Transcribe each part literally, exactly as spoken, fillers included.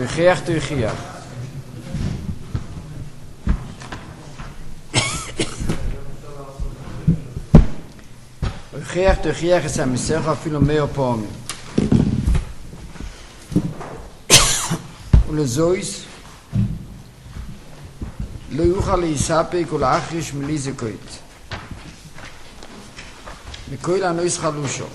הוכיח תוכיח. הוכיח תוכיח את המסך אפילו מאה פעמים. ולזויס לא יוכל להיספק ולהחריש מליזקוית. וכל הנויס חלושו.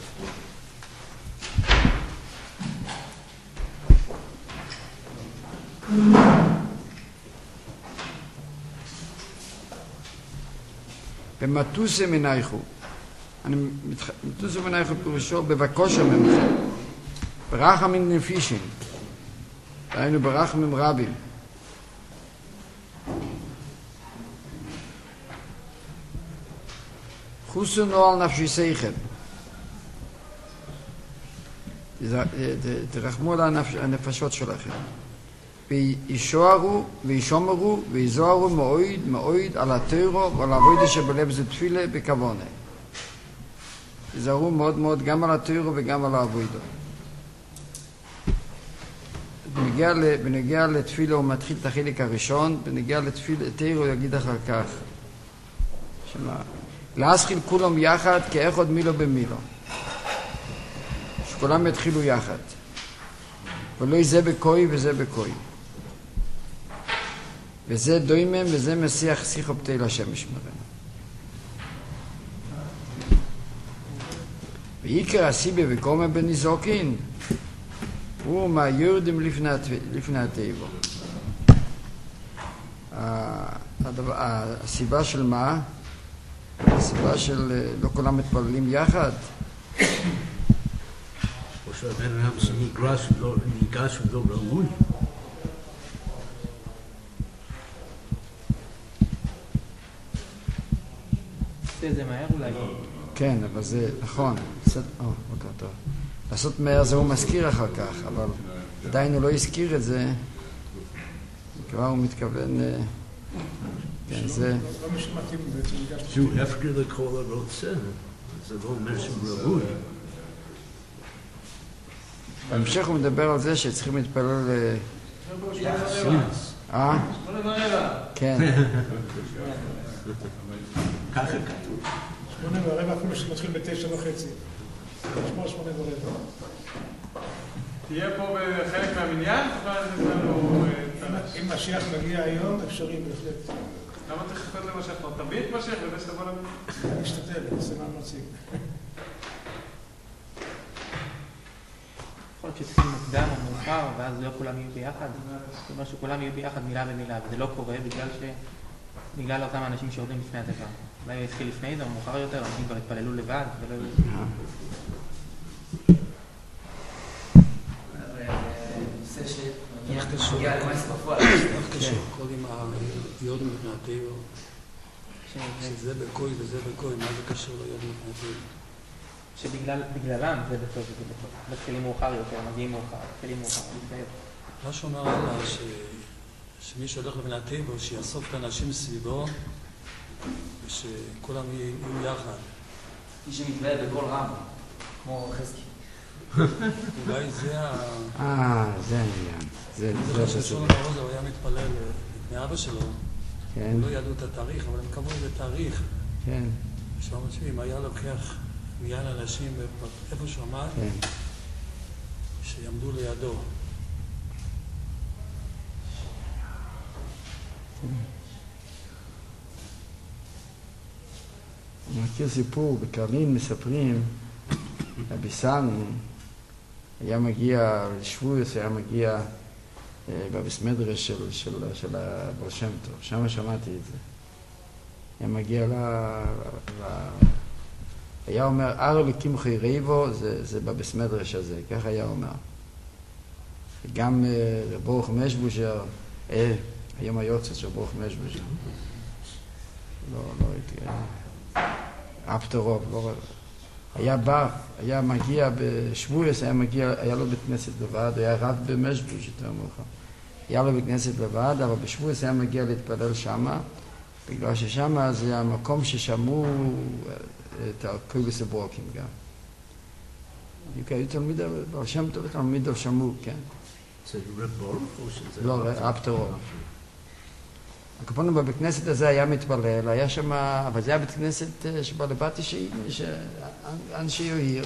במטוסה מנייכו. אני מטוסה מנייכו פירושו בבקושה ממכם. ברחמים נפישים. היינו ברחמים רבים. חוסו נועל נפשי סייכם. תרחמו על הנפשות שלכם. וישוערו וישומרו ויזוהרו מאויד מאויד על התוירו ועל העבודה שבלב זה תפילה בכוונה. תזהרו מאוד מאוד גם על התוירו וגם על העבודה. בנגיע, בנגיע לתפילה הוא מתחיל את החלק הראשון, בנגיע לתפילה תוירו יגיד אחר כך. שמה? להשחיל כולם יחד כאחד מילו במילו. שכולם יתחילו יחד. ולא זה בקוי וזה בקוי. וזה דוימם וזה מסיח שיחו פתי לשם ישמרנו. ויקר הסיבה וקומה בניזוקין הוא מהיורדים לפני הטבע. הסיבה של מה? הסיבה של לא כולם מתפללים יחד. או שהבן אדם ניגש ולא ראוי. זה מהר אולי. כן, אבל זה נכון. לעשות מהר זה הוא מזכיר אחר כך, אבל עדיין הוא לא הזכיר את זה. כבר הוא מתכוון... כן, זה... שהוא הפקר לכל הרוצה. זה לא אומר שהוא ראוי. בהמשך הוא מדבר על זה שצריכים להתפלל... אה? כן. ככה כתוב. שמונה ורבע אפילו שמתחיל בתשע וחצי. שמונה שמונה ורבע. תהיה פה בחלק מהמניין? אם משיח מגיע היום, אפשרי בהחלט. למה אתה חפת למשיח? אתה תביא את משיח וזה שתבוא לנו? אני אשתתל, אני אעשה מה מציג. יכול להיות שצריכים מוקדם או מאוחר, ואז לא כולם יהיו ביחד. זאת אומרת שכולם יהיו ביחד מילה במילה, וזה לא קורה בגלל ש... בגלל אותם האנשים שיורדים לפני הדבר. אולי הוא יתחיל לפני זה או מאוחר יותר, אנשים כבר התפללו לבד ולא... נושא שמגיע למעשה בפועל. איך קשור כל עם היורדים לפני הטבע? שזה בקוי וזה בקוי, מה זה קשור ליורדים לפני הטבע? שבגללם זה בסוף וזה בסוף. מתחילים מאוחר יותר, מגיעים מאוחר, מתחילים מאוחר. מה שאומר עליו שמי שהולך לבני הטבע, שיאסוף את האנשים סביבו, ושכולם יהיו יחד. מי שמתפלל בכל רם, כמו חזקי. אולי זה ה... אה, זה העניין. זה לא ששון הרוז, הוא היה מתפלל לפני אבא שלו. כן. לא ידעו את התאריך, אבל הם קבעו איזה תאריך. כן. שאומר שאם היה לוקח מיין אנשים איפה שהוא עמד, שיעמדו לידו. אני מכיר סיפור, בקרלין מספרים, אביסלנו היה מגיע לשבועס, היה מגיע בבית מדרש של, של, של הבר שם טוב, שם שמעתי את זה. היה מגיע ל... ל... היה אומר, אר אלוקים חייריבו, זה, זה בבית מדרש הזה, כך היה אומר. גם ברוך משבושר, אה, היום היוצא של ברוך משבושר. לא, לא הייתי... אפטרוב, לא... היה בא, היה מגיע בשבועס, היה מגיע, היה לו בית כנסת לבד, היה רב במשבוש, יותר מאוחר. היה לו בית כנסת לבד, אבל בשבועס היה מגיע להתפלל שמה, בגלל ששמה זה המקום ששמעו את הקויבס הברוקים גם. היו תלמיד, בר שם טוב תלמיד שמעו, כן. זה רב ברוך או שזה... לא, רב טרור. הקופונים בבית כנסת הזה היה מתפלל, היה שם, אבל זה היה בית כנסת שבא לבתי שאנשי עיר.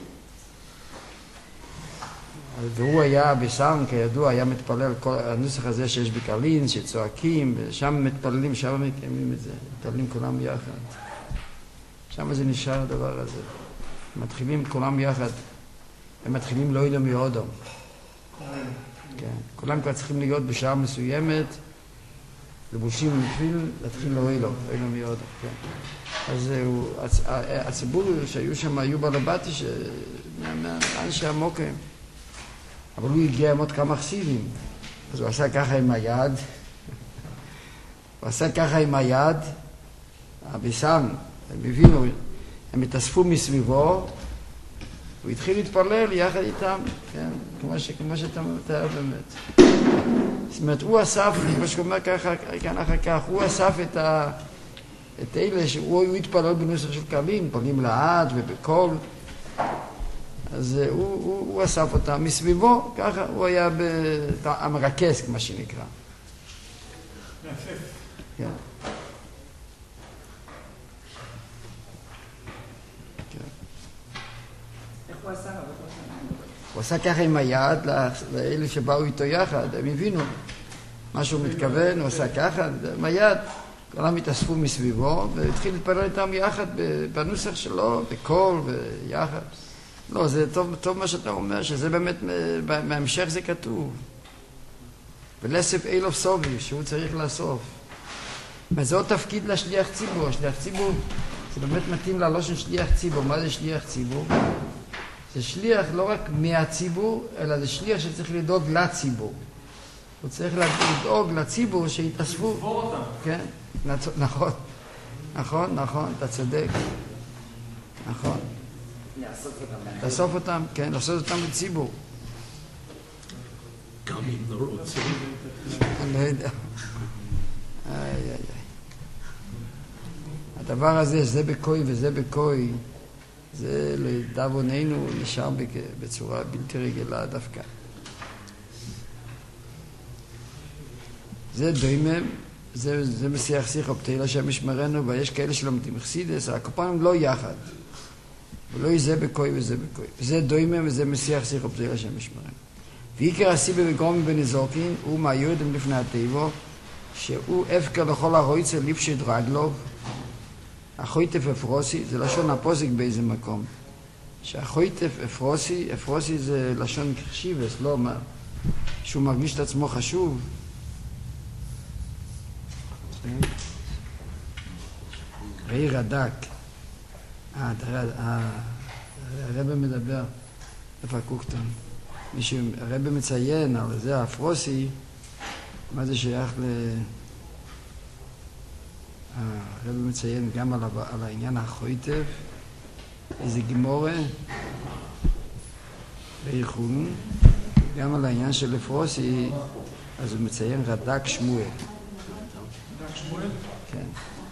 והוא היה בסם, כידוע, היה מתפלל כל הנוסח הזה שיש בקרלין, שצועקים, ושם מתפללים, שם מקיימים את זה, מתפללים כולם יחד. שם זה נשאר הדבר הזה. מתחילים כולם יחד, הם מתחילים לא ילום יהודום. כן. כולם כבר צריכים להיות בשעה מסוימת, לבושים מפיל, להתחיל לא ילום, לא ילום יהודום. כן. אז הציבור שהיו שם, היו בלבתי, אנשי המוקם. אבל הוא הגיע עם עוד כמה חסידים, אז הוא עשה ככה עם היד, הוא עשה ככה עם היד, הביסם, הם הבינו, הם התאספו מסביבו, הוא התחיל להתפלל יחד איתם, כן, כמו, ש, כמו שאתה מתאר באמת. זאת אומרת, הוא אסף, כמו שאומר ככה, כאן אחר כך, הוא אסף את, ה, את אלה שהוא התפלל בנוסח של קרלין, מתפללים לאט ובקול, אז הוא, הוא, הוא אסף אותם מסביבו, ככה הוא היה המרכז, כמו שנקרא. כן. איך הוא עשה? הוא עשה ככה עם היד לאלה שבאו איתו יחד, הם הבינו מה שהוא מתכוון, הוא עשה ככה עם היד, כולם התאספו מסביבו והתחיל להתפלל איתם יחד בנוסח שלו, בקול ויחד. לא, זה טוב, טוב מה שאתה אומר, שזה באמת, בהמשך זה כתוב. ולסף אילוף סובי, שהוא צריך לאסוף. וזהו תפקיד לשליח ציבור. שליח ציבור, זה באמת מתאים ללושן שליח ציבור. מה זה שליח ציבור? זה שליח לא רק מהציבור, אלא זה שליח שצריך לדאוג לציבור. הוא צריך לדאוג לציבור שיתאספו. לסבור אותם. כן, נכון, נכון, נכון, אתה צודק. נכון. לאסוף אותם, כן, לאסוף אותם לציבור. גם אם לא רוצים. אני לא יודע. איי, איי, איי. הדבר הזה, זה בקוי וזה בקוי, זה לדאבוננו נשאר בצורה בלתי רגילה דווקא. זה דוימם, זה, זה משיח שיחה, פתאי לשם ישמרנו, ויש כאלה שלומדים חסידס, הקופונים לא יחד. ולא זה בקוי וזה בקוי. זה דוימם וזה משיח שיחה, פתאי לשם ישמרנו. ועיקר הסיבה וגרום בנזוקין, הוא מהיהודים לפני הטבע, שהוא הפקר לכל הרויצה ליפשי דרגלוב, החויטף אפרוסי, זה לשון הפוסק באיזה מקום. שהחויטף אפרוסי, אפרוסי זה לשון חשיבס, לא מה, שהוא מרגיש את עצמו חשוב. ראי רדק, הרבא מדבר, איפה הקוקטון? מישהו, הרבא מציין על זה האפרוסי, מה זה שייך ל... הרבא מציין גם על, על העניין החויטף, איזה גימורה, ואיכון, גם על העניין של אפרוסי, אז הוא מציין רדק שמואל. רדק שמואל? כן.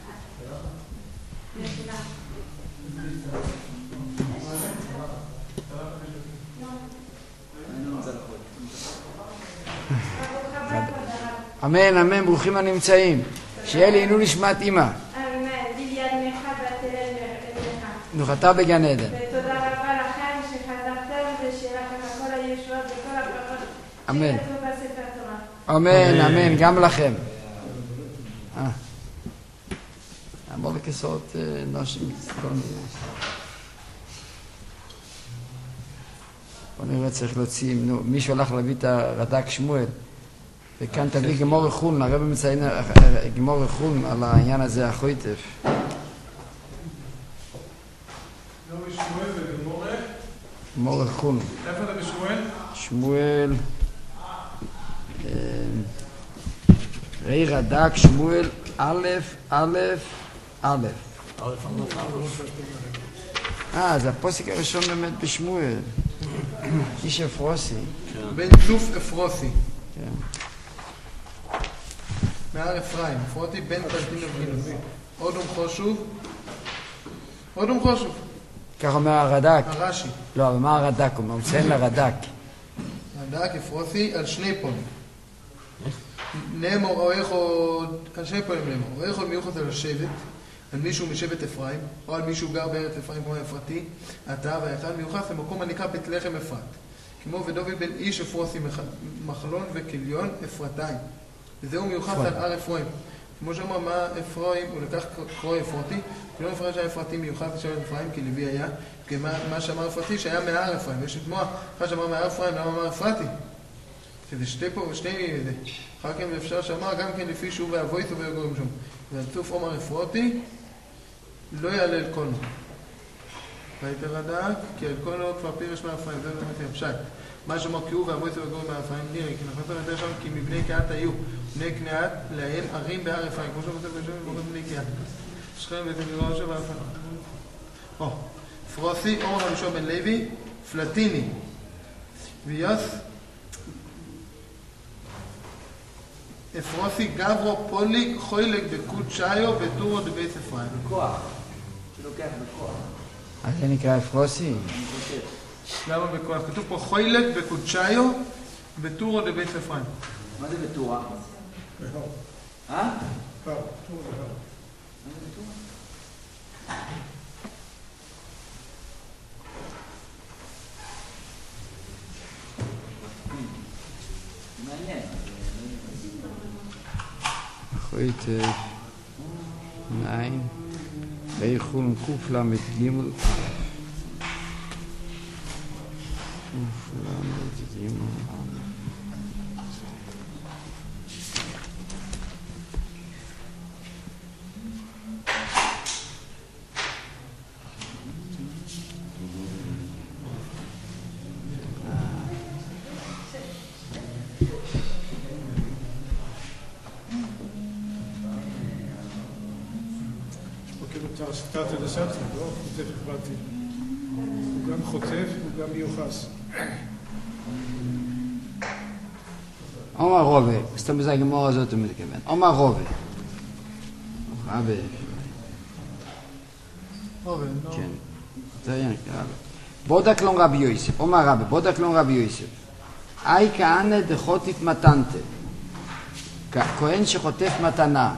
אמן, אמן, ברוכים הנמצאים. שיהיה לי עינו נשמת אמא. אמן, ביד נחה ותראה לך. נוחתה בגן עדן. ותודה רבה לכם שחזרתם ושיהיה לכם כל הישועות וכל הברכות אמן. שכתוב בספר תורה. אמן, אמן, גם לכם. אמור לכסות נושים. בוא נראה, צריך להוציא, מישהו הלך להביא את הרד"ק שמואל. וכאן תביא גמור חולן, הרב מציין גמור חולן על העניין הזה, החויטף. לא בשמואל וגמורה? גמור חולן. איפה אתה בשמואל? שמואל, ראי רד"ק, שמואל, א', א', א'. אה, זה הפוסק הראשון באמת בשמואל. איש אפרוסי. בן צוף אפרוסי. כן. מעל אפרים, אפרותי בן תלתין אבינובי. אודום חושוב. אודום חושוב. כך אומר הרד"ק. הרש"י. לא, אבל מה הרד"ק? הוא מציין לרד"ק. רד"ק אפרוסי על שני פונים. נאמר או איכו, על שני פונים נאמר, או איכו מיוחד על השבט, על מישהו משבט אפרים, או על מישהו גר בארץ אפרים כמו אפרתי, אתה והיחד מיוחס למקום הנקרא בית לחם אפרת. כמו ודוד בן איש אפרוסי מחלון וכליון אפרתיים. וזהו מיוחס על הר אפרים. כמו שאמר מה אפרים, הוא לקח קרוא אפרתי, כליון אפרים שהיה אפרתי מיוחס לשבט אפרים כי לוי היה, מה שאמר אפרתי שהיה מהר אפרים. יש לתמוע, אחרי שאמר מהר אפרים, למה אמר אפרתי? שזה שתי פה ושתי זה. אחר כן אפשר שאמר גם כן לפי שהוא והבויתו ויגורים שם. והצוף אומר אפרותי, לא יעלה אל קונו. והייתה רד"ק, כי אל קונו כבר פירש מאפרים, זה באמת יפשט. מה שאומר כי הוא והבויתו ויגורים מאפרים נראה, כי אנחנו נתן שם כי מבני קהת היו. בני קהת להם ערים בהר אפרים, כמו שאומר בשם ובוגד בני קהת. שכם ואתם נראה ראשו באפרים. או, פרוסי, אומר רבישו בן לוי, פלטיני. ויוס אפרוסי גברו פוליק חוילק בקודשאיו בטורו דבית אפרים. בכוח. שלוקח בכוח. אז זה נקרא אפרוסי? למה בכוח? כתוב פה חוילק בקודשאיו בטורו דבית אפרים. מה זה בטורה? בהר. אה? הר. טור בהר. מה זה בטורה? מעניין. heute nein Reichun Kufla mit Gimel Kufla mit Gimel תרתי דסתרי, לא חוטף אכפתי. הוא גם חוטף, הוא גם מיוחס. אומר רובה, סתם בזה הגמור הזאת הוא מתכוון. אומר רובה. רובה. רובה, לא. כן. זה היה נקרא. בודק לון רבי יוסף. אומר רבי, בודק לון רבי יוסף. אי כהנה דחוטית מתנתה. כהן שחוטף מתנה.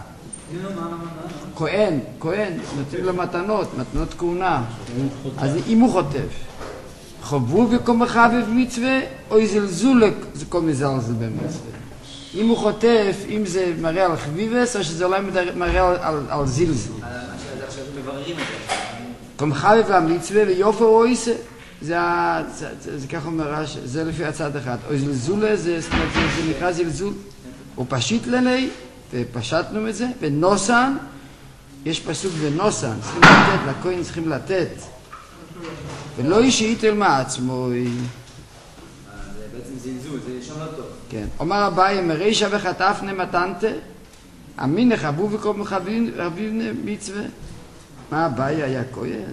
כהן, כהן, נותנים לו מתנות, מתנות כהונה. אז אם הוא חוטף, חובו בקום מחבב מצווה, או זלזול זה כל מזלזל במצווה. אם הוא חוטף, אם זה מראה על חביבס, או שזה אולי מראה על, על זלזל. מבררים את זה. קום חבב למצווה ויופר או איסה. זה, זה, זה, זה ככה אומר, זה לפי הצד אחד. או זלזול זה, זה, זה נקרא זלזול. הוא פשיט לני, ופשטנו את זה, ונוסן, יש פסוק ונוסן, צריכים לתת, לכהן צריכים לתת. ולא אישית אל מעצמו. זה בעצם זלזול, זה שם לא טוב. כן. אומר אביי, מרישה וחטפנה מתנתה, אמין חבו וכל מחביב מצווה. מה אביי היה כהן?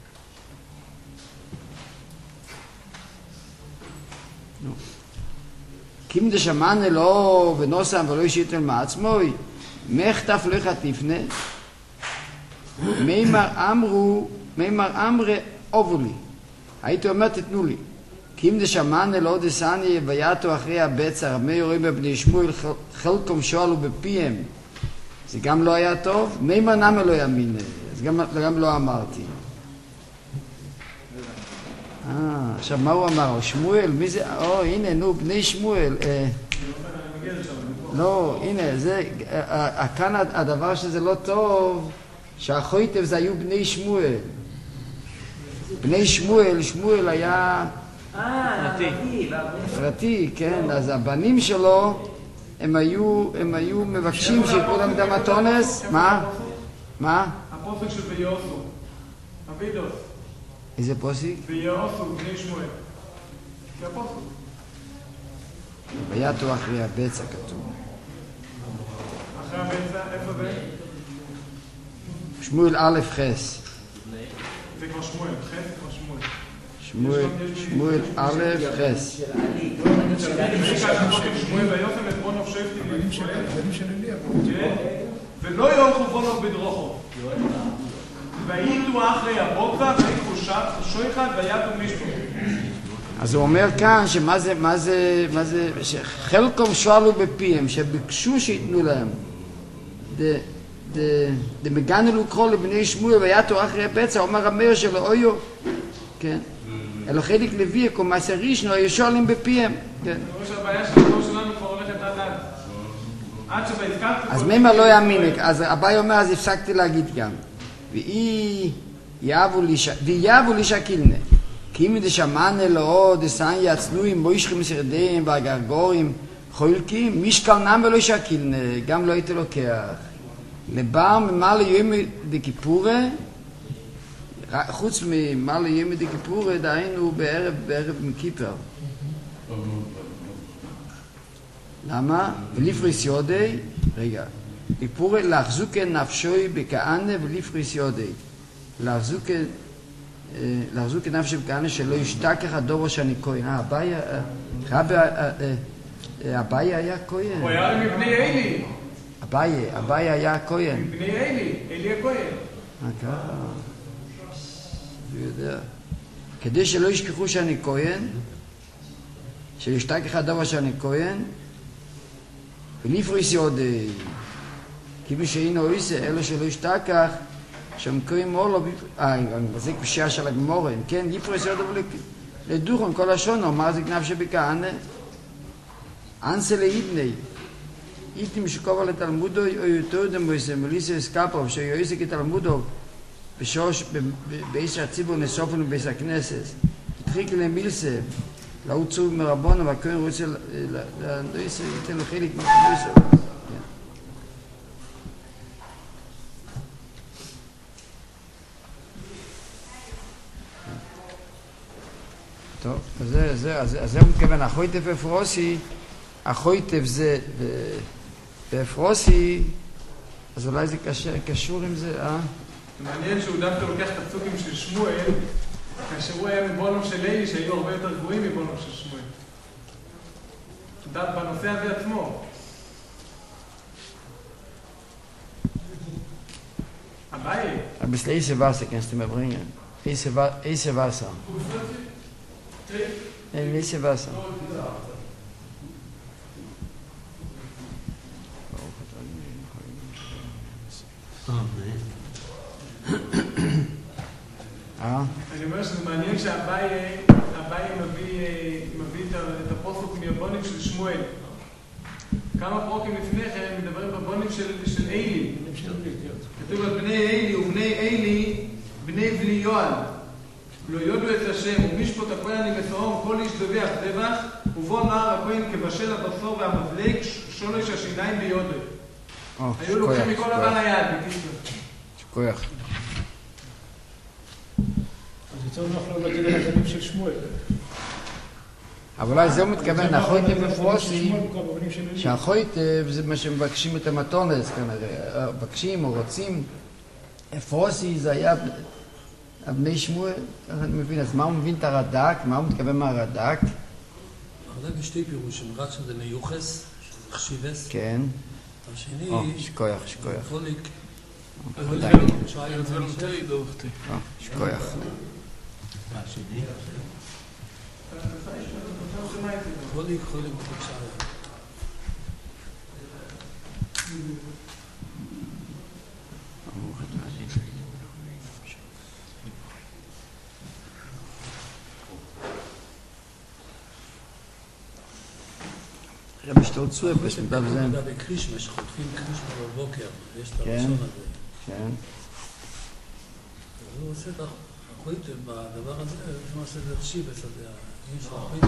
נו. קים דשמענה לו ונוסן ולא אישית אל מעצמו, מחטף לך תפנה. מימר אמרו, מימר אמרה אובו לי. הייתי אומר תתנו לי. כי אם דשמענה לא דסני ויתו אחרי הבצר, מי יורים בבני שמואל חלקום שואלו בפיהם. זה גם לא היה טוב? מימר נמה לא יאמין. אז גם, גם לא אמרתי. אה, עכשיו מה הוא אמר? שמואל, מי זה? או, הנה, נו, בני שמואל. אה, לא, הנה, זה, אה, כאן הדבר שזה לא טוב, שהחויטב זה היו בני שמואל. בני שמואל, שמואל היה... אה, פרטי, כן, אז הבנים שלו, הם היו, הם היו מבקשים שיקרו להם את המתונס. מה? מה? הפוסק של ביוסו. אבידוס. איזה פוסק? ביוסו, בני שמואל. זה הפוסק. ויתו אחרי הבצע כתוב. אחרי הבצע, איפה זה? שמואל א' חס. זה כבר שמואל, חס כבר שמואל. שמואל, שמואל א' חס. שמואל ויוסם את בונו שפטי לישראל. ולא יולכו בונו בדרוכו. וייתו אחרי הבוצה ויקחו שויחד ויתו מישהו. אז הוא אומר כאן שמה זה, מה זה, מה זה, שחלקם שואלו בפיהם, שביקשו שיתנו להם. דמגנו לקרוא לבני שמואל ויתו אחרי הפצע, אומר המאיר שלו אויו, כן. אלו חלק לוי, כמעשה ראשון, היו שואלים בפיהם, כן. כמו שהבעיה שלנו שלנו כבר הולכת עד עד. עד שבהזכרת... אז מימה לא יאמין, אז אביי אומר, אז הפסקתי להגיד גם. ואי יאבו לי שקילנה. כי אם דשמענה לו דסניה הצנועים מוישכים מסרדיהם והגרגורים חולקים, משקל נם ולא שקילנה, גם לא הייתי לוקח. לבר ממלא יום דכיפורה, חוץ ממלא יום דכיפורה, דהיינו בערב, בערב מכיפר. למה? ולפריס יודי, רגע, כיפורה להחזוקה נפשוי בכהנה ולפריס יודי. להחזוקה להחזוק את נפשי בכהנה שלא ישתכח הדור שאני כהן. אה, אביי, אביי היה כהן. הוא היה מבני אלי. אביי, אביי היה כהן. מבני אלי, אלי הכהן. מה ככה? הוא יודע. כדי שלא ישכחו שאני כהן, שישתכח הדור שאני כהן, ולפריס יודי. כי מי שאינו עושה, אלו שלא ישתכח, שם קוראים אולו, אה, זה קושייה של הגמורן, כן, יפרס יודו לדוכן כל השונו, מה זה גנב שבכהנה? אנסה לאידני, איתם שקובה לתלמודו, או יותר דמויסה, מליסה אסקפוב, שיועסק לתלמודו, בשוש, בעיס הציבור נסופנו בעיס הכנסת, התחיק למילסה, להוא צוב מרבונו, והכהן רוצה, לאנדויסה, ייתן לו חלק מהכנוסו. טוב, אז זה, זה, אז זה הוא מתכוון, החויטף ואפרוסי, החויטף זה ואפרוסי, אז אולי זה קשר, קשור עם זה, אה? מעניין שהוא דווקא לוקח את הפסוקים של שמואל, כאשר הוא היה מבונם של אלי, שהיו הרבה יותר גבוהים מבונם של שמואל. בנושא הזה עצמו. אביי. Aber Eise Wasser kannst du mir bringen. Eise Wasser. Ein Eise Wasser. אני אומר שזה מעניין שהבאי מביא את הפוסוק מהבונים של שמואל. כמה פרוקים לפני כן מדברים בבונים של אלי. כתוב על בני אלי ובני אלי בני בני יואל. לא יודו את השם ומשפוט הכהן אני מסורם כל איש דווח דבח ובו נער הכהן כבשל הבשור והמזלג שולש השיניים ביודו. היו לוקחים מכל הבן היד בקיצור. שכוח. אז יותר נוח לו להגיד על הגנים של שמואל. אבל אולי זה הוא מתכוון, החויטב ופרוסי, שהחויטב זה מה שמבקשים את המתונס כנראה, מבקשים או רוצים. אפרוסי זה היה בני שמואל, אני מבין, אז מה הוא מבין את הרד"ק? מה הוא מתכוון מהרד"ק? הרד"ק יש שתי פירושים, אחד שזה מיוחס, שזה חשיבס. כן. השני... או, שכוח, שכוח. פוליק. שכוח. מה השני? חוליק, חוליק בקשיה. רבי שטולצו אפס מדב זה. זה בקרישמה, שחוטפים קרישמה בבוקר, יש את הראשון הזה. כן. הוא עושה את החויטב בדבר הזה, הוא עושה את זה שיבס הזה, האיש החויטב.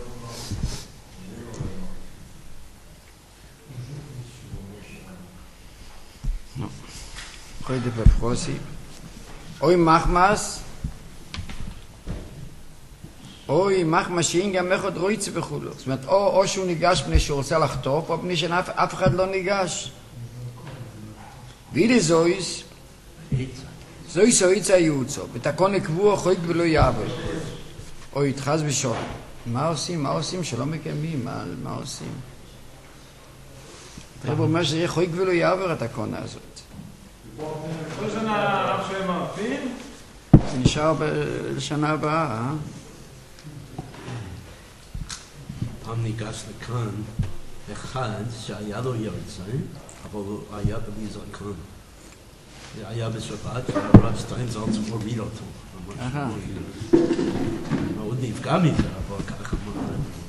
חויטב ופרוסי. אוי מחמס, אוי מחמס שאין גם אחד רויצה וכולו. זאת אומרת, או, או שהוא ניגש בני שהוא רוצה לחטוף, או בני שאף אחד לא ניגש. וידי זויס, זויס או יצא יוצא, ותקון לקבוע חויק ולא יעבוד. או יתחז בשול. מה עושים? מה עושים? שלא מקיימים. מה, מה עושים? הרב אומר שזה יהיה חויק ולא יעבור התקונה הזאת. כל שנה הרב שואל מה עושים? זה נשאר לשנה הבאה, אה? פעם ניגש לכאן אחד שהיה לו יועצה, אבל הוא היה בלי זקן. זה היה בשבת, והרב שטיינזלץ הוריד אותו. מאוד נפגע מזה, אבל ככה אמר.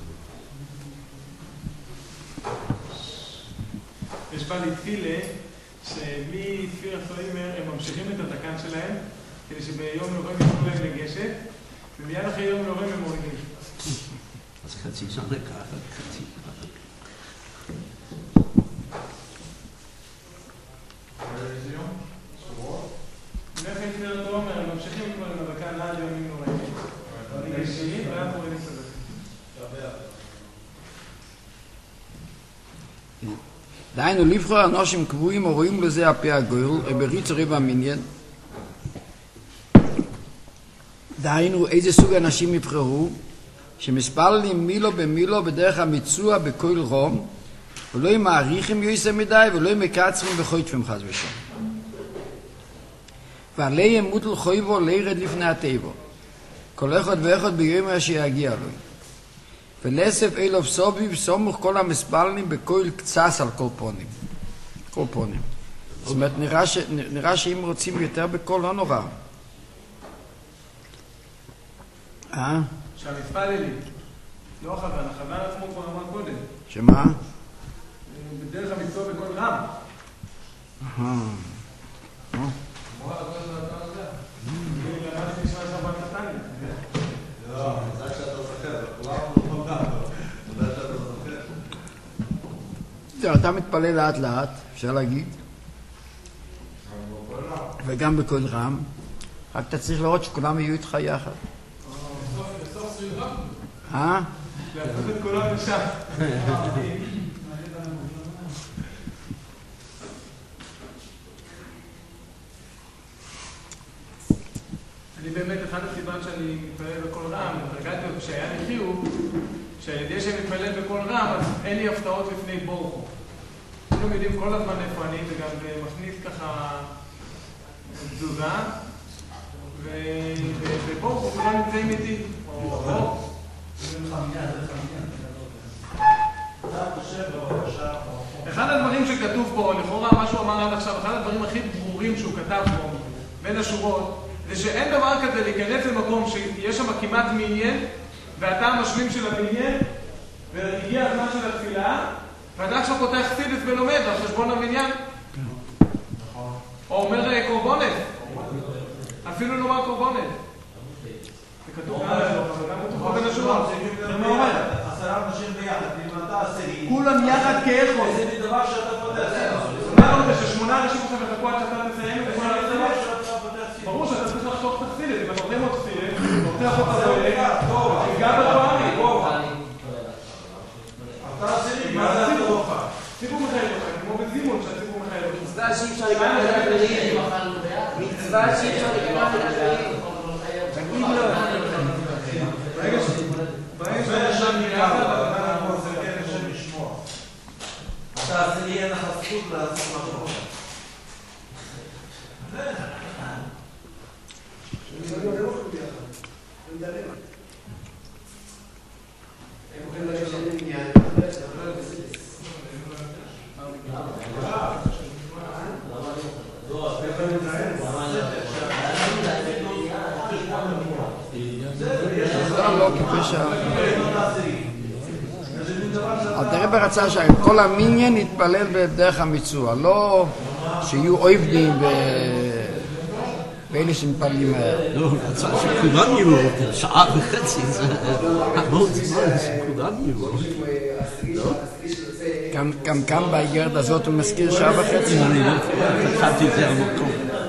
יש בעלי תפילה שמתפילת פוימר הם ממשיכים את התקן שלהם כדי שביום נוראים יוכלו להם לגשת ומיד אחרי יום נוראים הם מורידים. אז חצי שנה ככה, חצי שנה. איזה יום? לפני תפילת פוימר הם ממשיכים כבר עם התקן עד יום נוראים. ניגשים ועד מורידים את התקן. דהיינו, לבחור אנשים קבועים או רואים לזה הפי הגויל, בריץ ריב המניין. דהיינו, איזה סוג אנשים יבחרו, שמספללים מילו במילו בדרך המיצוע בכל רום, ולא הם מעריכים יויסה מדי, ולא הם מקצרים וחויטפים חס ושם. ועליהם מוטל חויבו לירד לפני הטבע. כל אחד ואחד ביום שיגיע לו. ולסף אלוף סוביב סומך כל המספלנים בכל קצס על כל פונים. כל פונים. זאת אומרת, נראה, ש, נראה שאם רוצים יותר בכל לא נורא. אה? שהמתפללים, לא החבן, החבן עצמו כבר אמר קודם. שמה? בדרך המצוא בכל רם. אהה. נו? אתה מתפלל לאט לאט, אפשר להגיד, וגם בכל רם, רק אתה צריך לראות שכולם יהיו איתך יחד. בסוף סביב רם? אה? להפוך את כולם לשם. אני באמת, אחד הסיבות שאני מתפלל בכל רם, התרגלתי עוד כשהיה לי חיוב, שעל ידי שאני מתפלל בכל רם, אז אין לי הפתעות לפני בורכו. כולם יודעים כל הזמן איפה אני, וגם מכניס ככה תזוזה, ובורכו כולם נמצאים איתי. אחד הדברים שכתוב פה, לכאורה מה שהוא אמר עד עכשיו, אחד הדברים הכי ברורים שהוא כתב פה, בין השורות, זה שאין דבר כזה להיכנס למקום שיש שם כמעט מניין, ואתה המשלים של המניין, והגיע הזמן של התפילה, ואתה עכשיו פותח סידס ולומד על חשבון המניין. או אומר קורבונת. אפילו נאמר קורבונת. זה כתוב פה בין השורות. זה מה אומר? עשרה אנשים ביחד, אם אתה עשירי. כולם יחד כאחד. זה מדבר שאתה פותח סידס. מה אתה רוצה, ששמונה אנשים עכשיו יחכו עד שאתה תסיים את כל הרצאה? ברור שאתה צריך לחתוך את הסילת, אם אתה נותן עוד סילת, נותח אותה בלגע, תפגע בתוארי. אתה עשירי, מה זה הטוב? ציבור מחייב אותך, כמו בזימון שהציבור מחייב אותך. מצווה שאי אפשר לקרוא לאחרים. מצווה שאי אפשר לקרוא לאחרים. תגיד לו. ברגע שם נראה, אתה עושה כן לשם לשמוע. אתה עשירי, אין לך זכות לעשות משהו. הרב רצה שכל המניין יתפלל בדרך המיצוע, לא שיהיו עובדים ואלה שמתפללים מהר. לא, רצה שכולם יהיו אותם, שעה וחצי, זה המון זמן שכולם יהיו אותם. גם כאן באיגרת הזאת הוא מזכיר שעה וחצי. אני לא חשבתי את זה על מקום.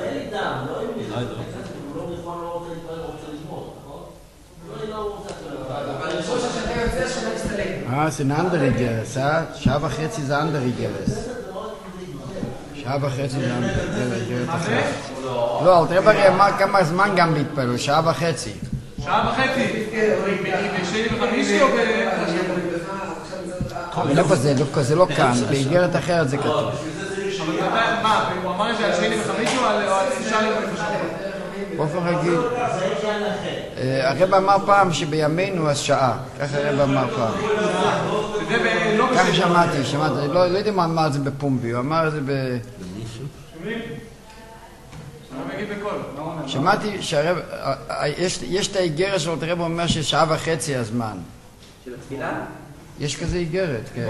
Ah, es sind andere Geres, ja? שעה וחצי זה andere Geres. שעה וחצי זה andere Geres. לא, אל תראה ברי, אמר כמה זמן גם להתפלל, שעה וחצי. שעה וחצי? בשני וחמישי או ב... איפה זה? זה לא כאן, באיגרת אחרת זה כתוב. אבל מה, הוא אמר את זה על שני וחמישי או על שישה לפני? באופן רגיל. הרב אמר פעם שבימינו אז שעה, ככה הרב אמר פעם. ככה שמעתי, שמעתי, לא יודע מה אמר את זה בפומבי, הוא אמר את זה ב... שמעתי שהרב, יש את האיגרת שלו, הרב אומר ששעה וחצי הזמן. של התפילה? יש כזה איגרת, כן.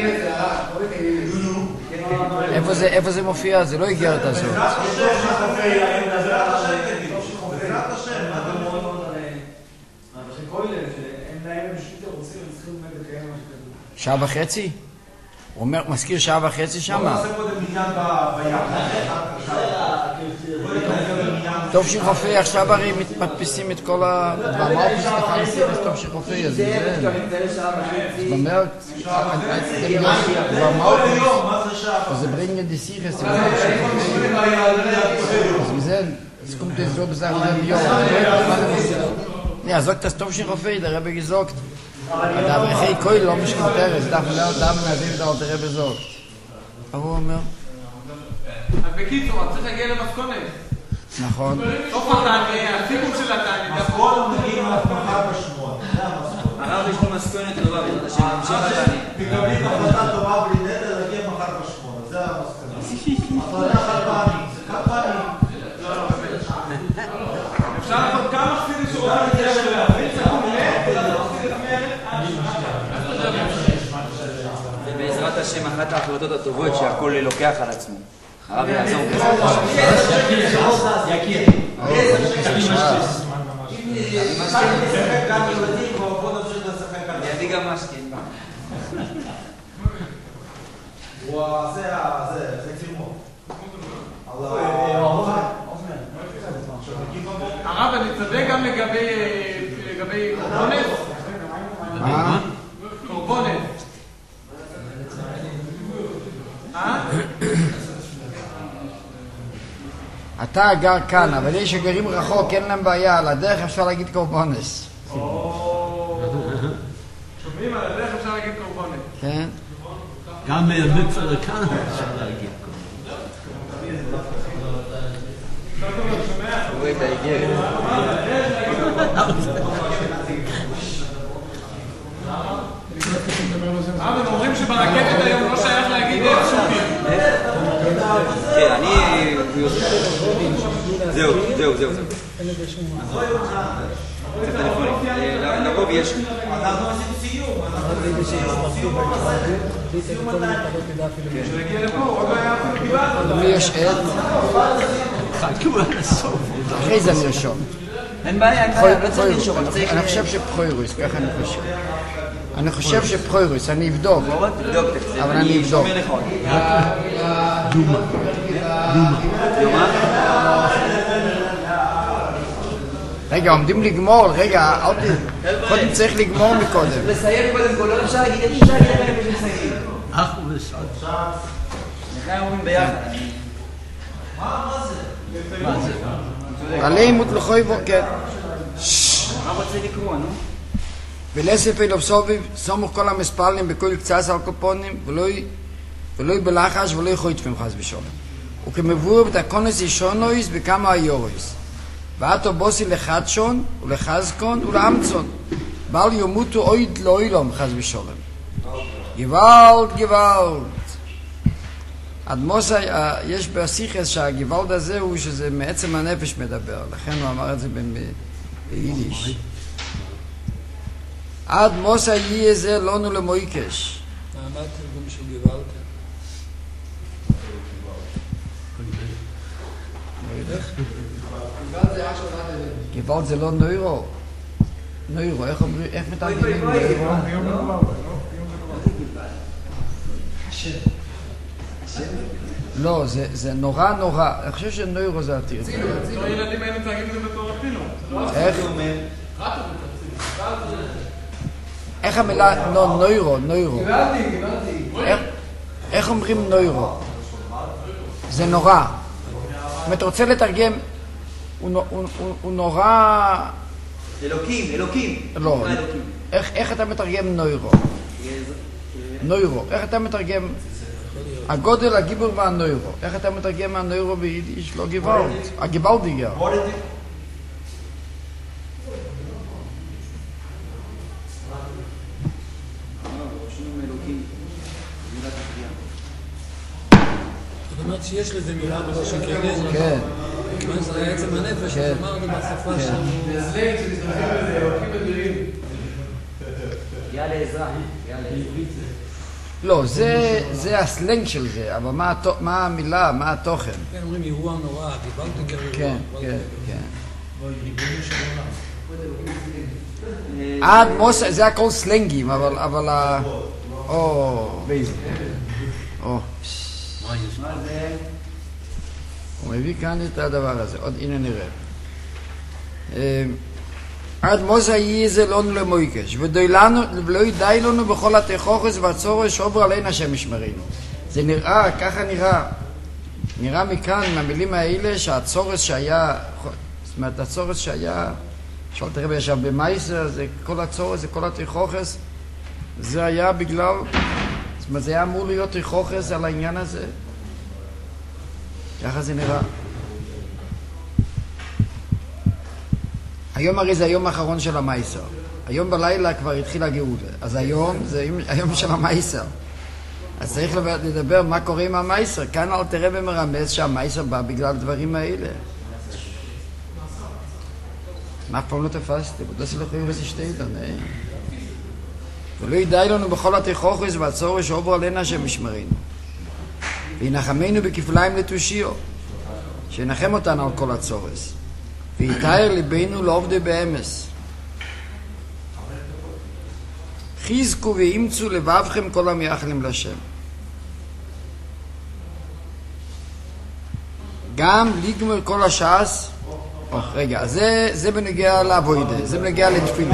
איפה זה מופיע? זה לא איגרת הזאת. שעה וחצי? הוא אומר, מזכיר שעה וחצי שמה. טוב שחופי, עכשיו הרי מתפסים את כל ה... מה הוא פסקה לסירס טוב שחופי, אז זה... זאת אומרת, אז זה ברינגן די סירס, אז מזה, es kommt jetzt so gesagt, ja, sagt das טוב שחופי, der Rebbe gesagt, da ברכי כהל לא משכים תרס, דף לא דם נעזים את הרב הזאת. אבל הוא אומר... אז בקיצור, צריך להגיע למסכונת. נכון. סוף התעני, הסיכום של התעני. הכל מגיעים להפמחה בשמונה. הרב יש לו מסכונת טובה, בעזרת השם, המשך התעני. מקבלים החלטה טובה בלי נטל, להגיע מחר בשמונה. זה המסכונת. החלטה חד פעמים. זה חד פעמים. אפשר לעשות כמה חסידים שרוצים להתקרב אליה. ובעזרת השם אחת ההחלטות הטובות שהכל לוקח על עצמו. הרב יעזור. יקיר. אני אביא גם משקין. זה חצי מות. הרב, אני צודק גם לגבי קורבנות? מה? קורבנות. אתה גר כאן, אבל יש שגרים רחוק, אין להם בעיה, על הדרך אפשר להגיד קורבנס. שומעים על הדרך אפשר להגיד קורבנות. כן? גם מהמצווה לכאן אפשר להגיד רואה את האיגרת. אה, הם אומרים שברכבת היום לא שייך להגיד איך שומעים. כן, אני... זהו, זהו, זהו. זה טלפונים. לרוב יש... אנחנו עושים סיום. כשנגיע לפה, עוד לא היה אפילו קיבלנו. למי יש עד? חכו על הסוף. אחרי זה נרשום. אין בעיה, אין בעיה, לא צריך לרשום. אני חושב שפחוירוס, ככה אני חושב. אני חושב שפחוירוס, אני אבדוק. תבדוק תקציב, אבל אני אבדוק. שומר לך. דומה. דומה. דומה? רגע, עומדים לגמור, רגע, קודם צריך לגמור מקודם. לסיים קודם כל, לא אפשר להגיד, אפשר להגיד להם איפה שמסיימים. אך ושעת. לכן אומרים ביחד. מה זה? מה זה? עלי מות לחוי בוקר. מה רוצה לקרוא, נו? ולסף אלו סוביב, סמוך כל המספלים בכל קצת על קופונים, ולא בלחש ולא חויטפים חס ושולם. וכמבואר בתקונס ישונויס בכמה היורויס. ואתו בוסי לחדשון ולחזקון ולאמצון. בל ימותו אויד לאוילום חס ושולם. גוואלד, גוואלד. אדמוס, יש בסיכס שהגוואלד הזה הוא שזה מעצם הנפש מדבר, לכן הוא אמר את זה ביידיש. עד מוסא יהיה זה לנו למויקש. מה אמרת גם שהוא גוואלד? גוואלד זה לא נוירו. נוירו, איך אומרים, איך מתארגנים נוירו? לא, זה נורא נורא. אני חושב שנוירו זה עתיר. לא ילדים היינו תגיד את זה בתור אפילו. איך? איך המילה, לא, נוירו, נוירו. קיבלתי, קיבלתי. איך אומרים נוירו? זה נורא. אם אתה רוצה לתרגם, הוא נורא... אלוקים, אלוקים. לא, איך אתה מתרגם נוירו? נוירו, איך אתה מתרגם... הגודל, הגיבור והנוירו. איך אתה מתרגם מהנוירו ביידיש? לא גוואלד. הגוואלדיגר. זאת אומרת שיש לזה מילה בראש הכלב. כן. כיוון שזה היה עצם הנפש, אז אמרנו בשפה שם. זה סלנג שנסתכל בזה, אלוקים אדירים. יאללה עזרא, יאללה. לא, זה, זה הסלנג של זה, אבל מה, מה המילה, מה התוכן? כן, אומרים אירוע נורא, דיברתי כאירוע. כן, כן, כן. עד מוסר, זה הכל סלנגים, אבל, אבל ה... או, בייזי. או. מה זה? הוא מביא כאן את הדבר הזה, עוד הנה נראה. עד מוסר יהיה זה לנו למויקש, ולא ידעי לנו בכל התכוחס והצורש עובר עלינו השם ישמרנו. זה נראה, ככה נראה. נראה מכאן, מהמילים האלה, שהצורש שהיה, זאת אומרת, הצורש שהיה, שאלת הרב ישב במייסר, זה כל הצורש, זה כל התכוחס, זה היה בגלל, זאת אומרת, זה היה אמור להיות תכוחס על העניין הזה. ככה זה נראה. היום הרי זה היום האחרון של המייסר. היום בלילה כבר התחילה הגאולה. אז היום זה היום של המייסר. אז צריך לדבר מה קורה עם המייסר. כאן אל תראה במרמז שהמייסר בא בגלל דברים האלה. מה אף פעם לא תפסתי? עוד לא סלחים וזה שתי עיתון. ולא ידעי לנו בכל התכוחס והצורש עובר עלינו השם ישמרנו. וינחמנו בכפליים לתושיו. שינחם אותנו על כל הצורס. ויתאר ליבנו לעובדי באמס. חיזקו ואימצו לבבכם כל המייחלים לשם. גם לגמר כל השעס, או, רגע, זה, זה בנגיע לעבודה, זה בנגיע לתפילה.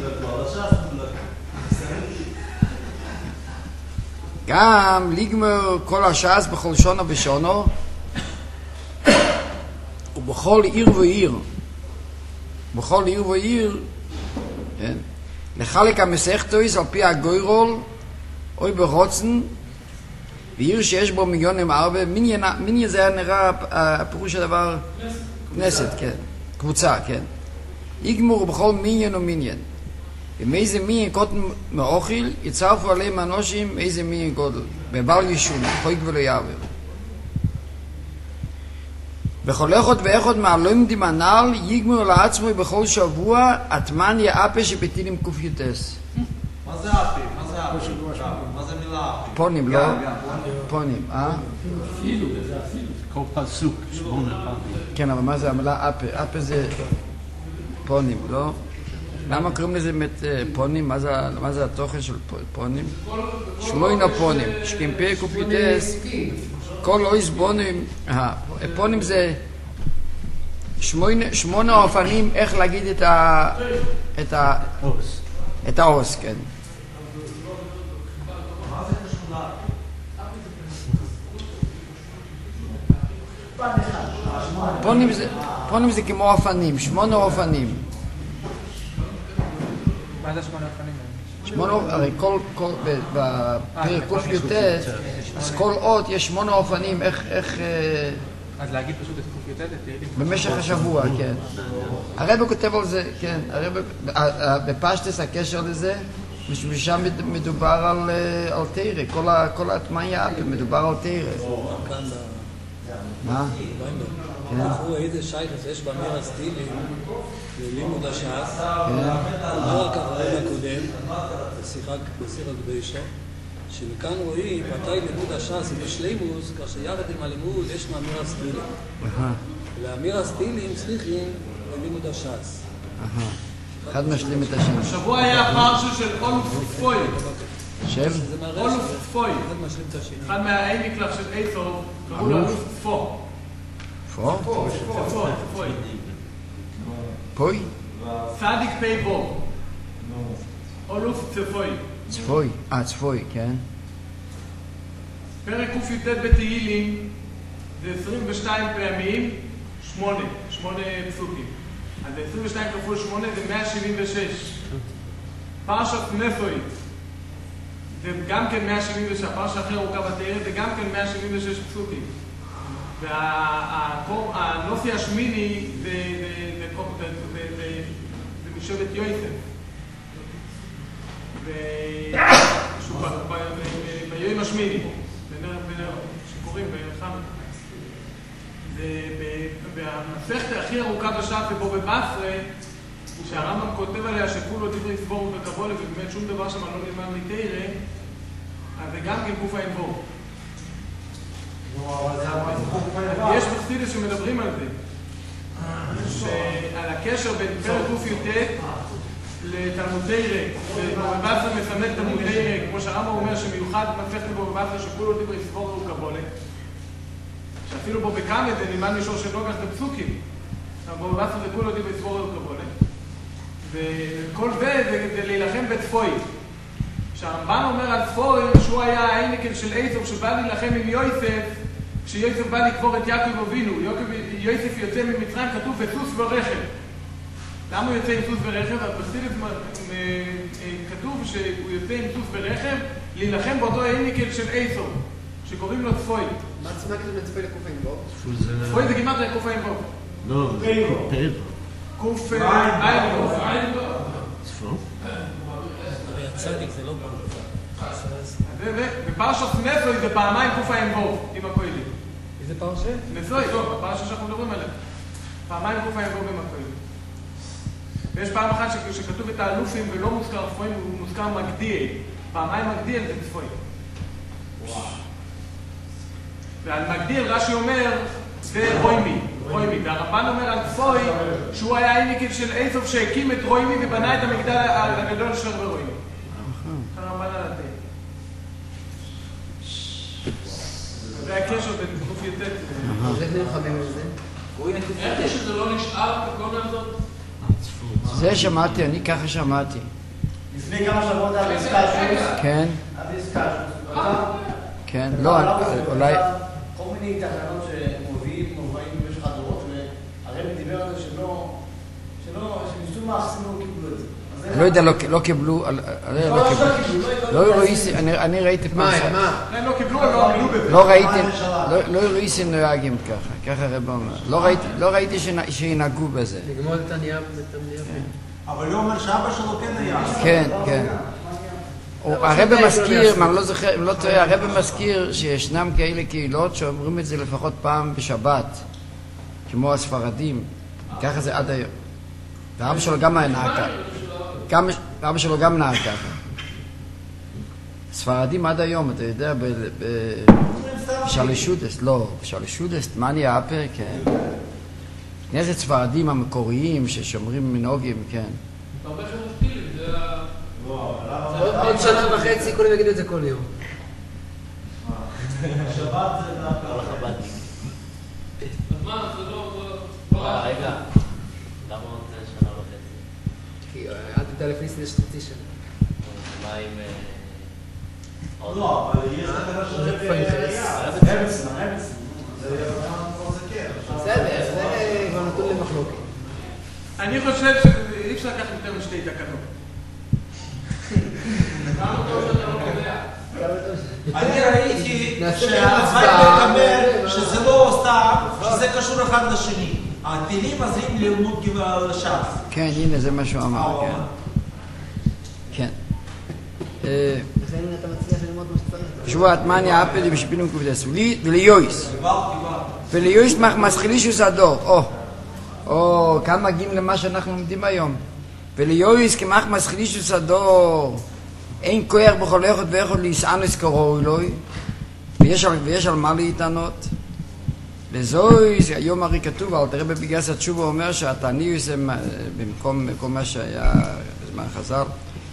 גם לגמר כל השעס בכל שונו ושונו, ובכל עיר ועיר, בכל עיר ועיר, כן, לחלק המסכתויס על פי הגוירול, אוי ברוצן, ועיר שיש בו מיליונים ארבע, מיניה זה היה נראה הפירוש הדבר, כנסת, כן, קבוצה, כן. יגמור בכל מיניין ומיניין. ומאיזה מיניין קוטן מאוכל, יצרפו עליהם אנושים מאיזה מיניין גודל, בבל ישון, חויק ולא יעבר. בכל אחד ואחד מהלומדים הנ"ל יגמור לעצמו בכל שבוע אטמן יאפה שבטילים קופיוטס. מה זה אפי? מה זה אפי? מה זה מילה אפי? פונים, לא? פונים, אה? אפילו, זה אפילו, זה כל פסוק, שמונה פעמים. כן, אבל מה זה המילה אפה? אפה זה פונים, לא? למה קוראים לזה פונים? מה זה התוכן של פונים? שמונה פונים, שקימפי קופיוטס. כל אויס בונים, פונים זה שמונה, שמונה אופנים איך להגיד את ה... את ה... את האוס, כן. פונים זה, פונים זה כמו אופנים, שמונה אופנים. מה זה שמונה אופנים? שמונה, הרי כל, כל, בפרק קוף יוטט, אז כל אות יש שמונה אופנים, איך, איך... אז להגיד פשוט את קוף יוטט? במשך השבוע, כן. הרב כותב על זה, כן, הרב, בפשטס הקשר לזה, ושם מדובר על, על תירה, כל, כל התמיה, מדובר על תירה. מה? אנחנו איזה שייכס יש במיר הסטילים ללימוד הש"ס, לא רק הרעיון הקודם, בשיחה קדושה, שמכאן רואים מתי לימוד הש"ס היא בשלימוס, כאשר יחד עם הלימוד יש מאמיר הסטילים. ולאמיר הסטילים צריכים ללימוד הש"ס. אחד משלים את השני. השבוע היה פרשו של אולוף פוי. של? אולוף פוי. אחד מהאימיקלף של איתו, קראו לו אולוף פו. פו? פו, פו, פוי. פוי? צדיק פי בו. אולוף צפוי. צפוי, אה, צפוי, כן. פרק ק"ט בתהילים זה עשרים ושתיים פעמים, שמונה, שמונה פסוקים. אז עשרים ושתיים כפול שמונה זה מאה שבעים ושש. פרשת נפוי זה גם כן מאה שבעים ושש, פרשה הכי ארוכה בתהילים זה גם כן מאה שבעים ושש פסוקים. והנופי השמיני זה משבט יוסף. ביום השמיני, שקוראים בחנוכה. והמסכת הכי ארוכה בשעה ובו בבסרה, שהרמב"ם כותב עליה שכולו דברי סבור וקבולה, ובאמת שום דבר שם לא נלמד מתרא, אז זה גם כן קוף עין וו. יש בחסידות שמדברים על זה, שעל הקשר בין פרק ק"ט לתלמוד תרא, ובבסרה מסמל תלמוד תרא, כמו שהרמב"ם אומר שמיוחד מסכת בו בבסרה שכולו דברי סבור וקבולה, שאפילו בו בקמא זה נלמד משור של נוגח בפסוקים, אבל בו בבסרה זה כולו דברי סבור וקבולה. וכל זה זה להילחם בצפוי. שהרמב"ן אומר על צפוי שהוא היה האיניקל של עשו שבא להילחם עם יוסף, כשיוסף בא לקבור את יעקב אבינו. יוסף יוצא ממצרים, כתוב בסוס ורכב. למה הוא יוצא עם סוס ורכב? אז בחסידות כתוב שהוא יוצא עם סוס ורכב להילחם באותו האיניקל של עשו, שקוראים לו צפוי. מה צמא כתוב לצפוי לקוף עין וו? צפוי זה כמעט לקוף עין וו. לא, פריבו. קוף עין וו. צפור? צדיק זה לא פעם. בפרשת נסוי זה פעמיים קוף עין וו עם הכהנים. איזה פרשה? נסוי, טוב, הפרשה שאנחנו מדברים עליה. פעמיים קוף עין וו עם הכהנים. ויש פעם אחת שכתוב את האלופים ולא מוזכר צפויים, הוא מוזכר מגדיאל. פעמיים מגדיאל זה צפויים. ועל מגדיאל רש"י אומר זה רוימי, רוימי. והרמב"ן אומר על צפוי שהוא היה האיניקל של עשו שהקים את רוימי ובנה את המגדל הגדול של רוימי. הרמב"ן על התה. זה הקשר בין קוף י"ט. אז איך נלחמים על זה? איך שזה לא נשאר בכל הזאת? זה שמעתי, אני ככה שמעתי. לפני כמה שבועות על איסקאז'וס. כן. על איסקאז'וס. כן, לא, אולי... כל מיני תקנות שמובילים, מובאים במשך הדורות, והרב דיבר על זה שלא, שלא, שמשום מה החסידים לא קיבלו את זה. לא יודע, לא קיבלו, אני ראיתי פעם... מה? הם לא קיבלו, הם לא עמדו בזה. לא ראיתי, לא ראיתי נוהגים ככה, ככה הרב אומר. לא ראיתי שינהגו בזה. לגמול את הנייר בתמלייה. אבל לא אומר שאבא שלו כן היה. כן, כן. הרב מזכיר, אם אני לא זוכר, אם לא טועה, הרב מזכיר שישנם כאלה קהילות שאומרים את זה לפחות פעם בשבת, כמו הספרדים. ככה זה עד היום. ואבא שלו גם היה נהג ככה. אבא שלו גם נהג ככה. ספרדים עד היום, אתה יודע, בשלשודסט, לא, בשלשודסט, מניה אפר, כן. כנסת ספרדים המקוריים ששומרים מנהוגים, כן. הרבה שמושתילים, זה ה... עוד שנה וחצי, כולם יגידו את זה כל יום. שבת זה דווקא על החב"דניק. אז מה, זה לא... רגע, למה עוד שנה וחצי? כי אל תדע לפני חצי שנה. מה עם... לא, אבל יש תקנה של רבסון, רבסון. בסדר, זה כבר נתון למחלוקת. אני חושב שאי אפשר לקחת יותר משתי תקנות. אני ראיתי שהזמן אומר שזה לא סתם, שזה קשור אחד לשני. התהילים עזרים ללמוד לש"ס. כן, הנה, זה מה שהוא אמר, כן. כן. לכן אתה מצליח ללמוד מה שצריך. שבועת מניה אפל בשפינום קובדס. וליועיס. וליועיס מסחילישוס הדור. או, או, כאן מגיעים למה שאנחנו לומדים היום. וליועיס כמח מסחילישוס הדור. אין כוח בכל אחד ואחד להיסענס קרוא אלוהי. ויש על מה להתענות. וזוי, היום הרי כתוב, אבל תראה בבג"ץ התשובה אומר שהתעניוס הם במקום מה שהיה בזמן חז"ל.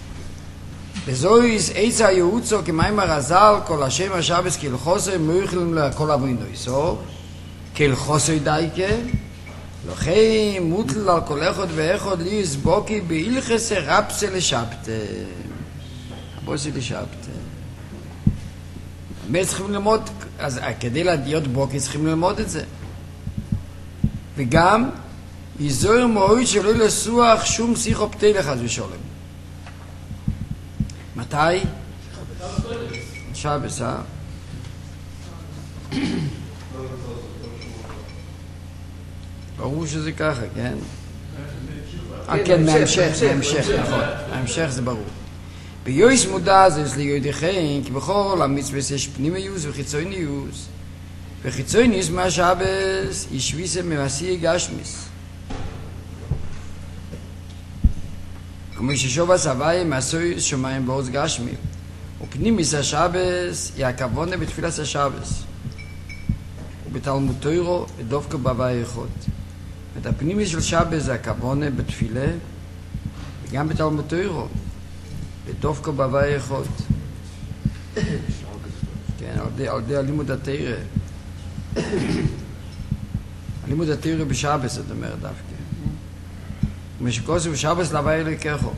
וזויס עצה היעוצו כמים הרזל כל השם השבס כלחוסי מויכלים לכל אבוינוי סו כלחוסי דייקה לכן מוטל על כל אחד ואחד ליס בוקי בהילכס רפסה לשבתה רפסה לשבתה באמת צריכים ללמוד, אז כדי להיות בוקי צריכים ללמוד את זה וגם יזור מועד שלא לסוח שום שיחו פתיל אחד ושולם מתי? שבס, אה? ברור שזה ככה, כן? אה, כן, מהמשך, מהמשך, נכון. מהמשך זה ברור. ביועיס מודע זה ליועדיכם, כי בכל המצווה יש פנימיוס וחיצוניוס. וחיצוניס מהשבס ישוויסה ממעשי גשמיס. כמו ששובס הוואי מעשוי שמיים באורץ גשמי. ופנימיס השבס היא הכוונה בתפילת השבס. ובתלמוד תורה דווקא בהוואי אחד. את הפנימיס של שבס זה הכוונה בתפילה, וגם בתלמוד תורה דווקא בהוואי אחד. כן, על ידי הלימוד התורה. הלימוד התורה בשבס, זאת אומרת דווקא. משקוסו שבס להוואי אלוהיכו.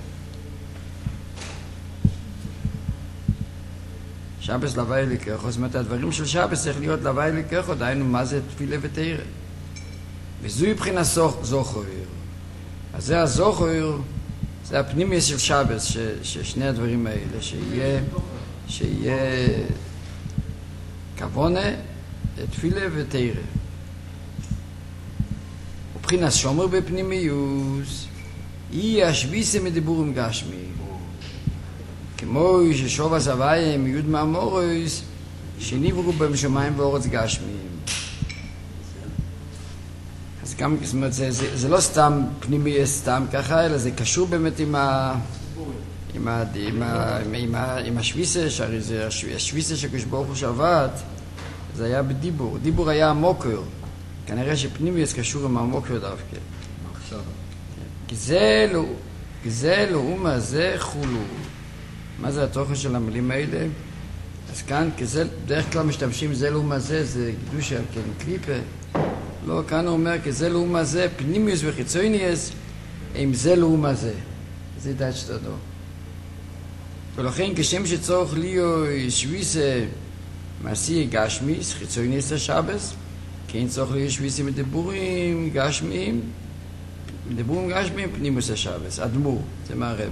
שבס להוואי אלוהיכו, זאת אומרת, הדברים של שבס צריך להיות להוואי אלוהיכו, דהיינו מה זה תפילה ותורה. וזוהי מבחינת זוכר. אז זה הזוכר, זה הפנימי של שבס, ש, ששני הדברים האלה, שיהיה, שיהיה כוונה, תפילה ותורה. מבחינת שומר בפנימיוס, היא השוויסה מדיבורים גשמיים. כמו ששובס הוואי מיוד מאמורוס, שנברו בהם שמיים ואורץ גשמיים. אז גם, זאת אומרת, זה, זה, זה לא סתם פנימי סתם ככה, אלא זה קשור באמת עם ה... עם ה... עם ה... עם ה... עם השוויסה, שהרי זה השוויסה שקדוש ברוך הוא שעבד, זה היה בדיבור. דיבור היה המוקר. כנראה שפנימיוס קשור עם המוקר דווקא. עכשיו. גזלו, גזלו ומה זה חולו. מה זה התוכן של המילים האלה? אז כאן, גזל, בדרך כלל משתמשים זל ומה זה, זה גידוש על כן קליפה. לא, כאן הוא אומר, גזל ומה זה, פנימיוס וחיצוניוס, עם זל ומה זה. זה דעת שתדעו. ולכן, כשם שצורך ליו שוויסה מעשי גשמיס, חיצוניוס השבס, כן צורך ליו שוויסה מדיבורים גשמיים, מדבורים גשמיים פנימיוס השבס, אדמור, זה מהרבא.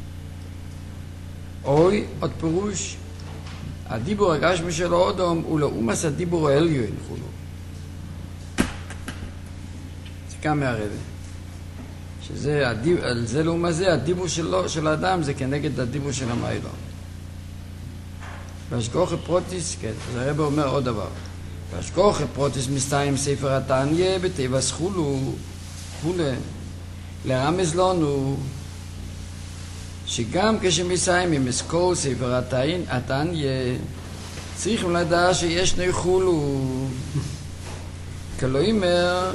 אוי, עוד פירוש, הדיבור הגשמי של האודום הוא לאומס הדיבור העליון חולו. זה גם מהרבא. שזה, הדיב, זה לאומס זה, הדיבור שלו, של האדם זה כנגד הדיבור של המיילו. והשגוחה פרוטיס, כן, אז הרבא אומר עוד דבר. והשגוחה פרוטיס מסתיים ספר התניא בטבעס חולו, חולה, לרמז לנו, שגם כשמסיימים את כל ספר התניא, צריכים לדעת שיש חולו. כלומר,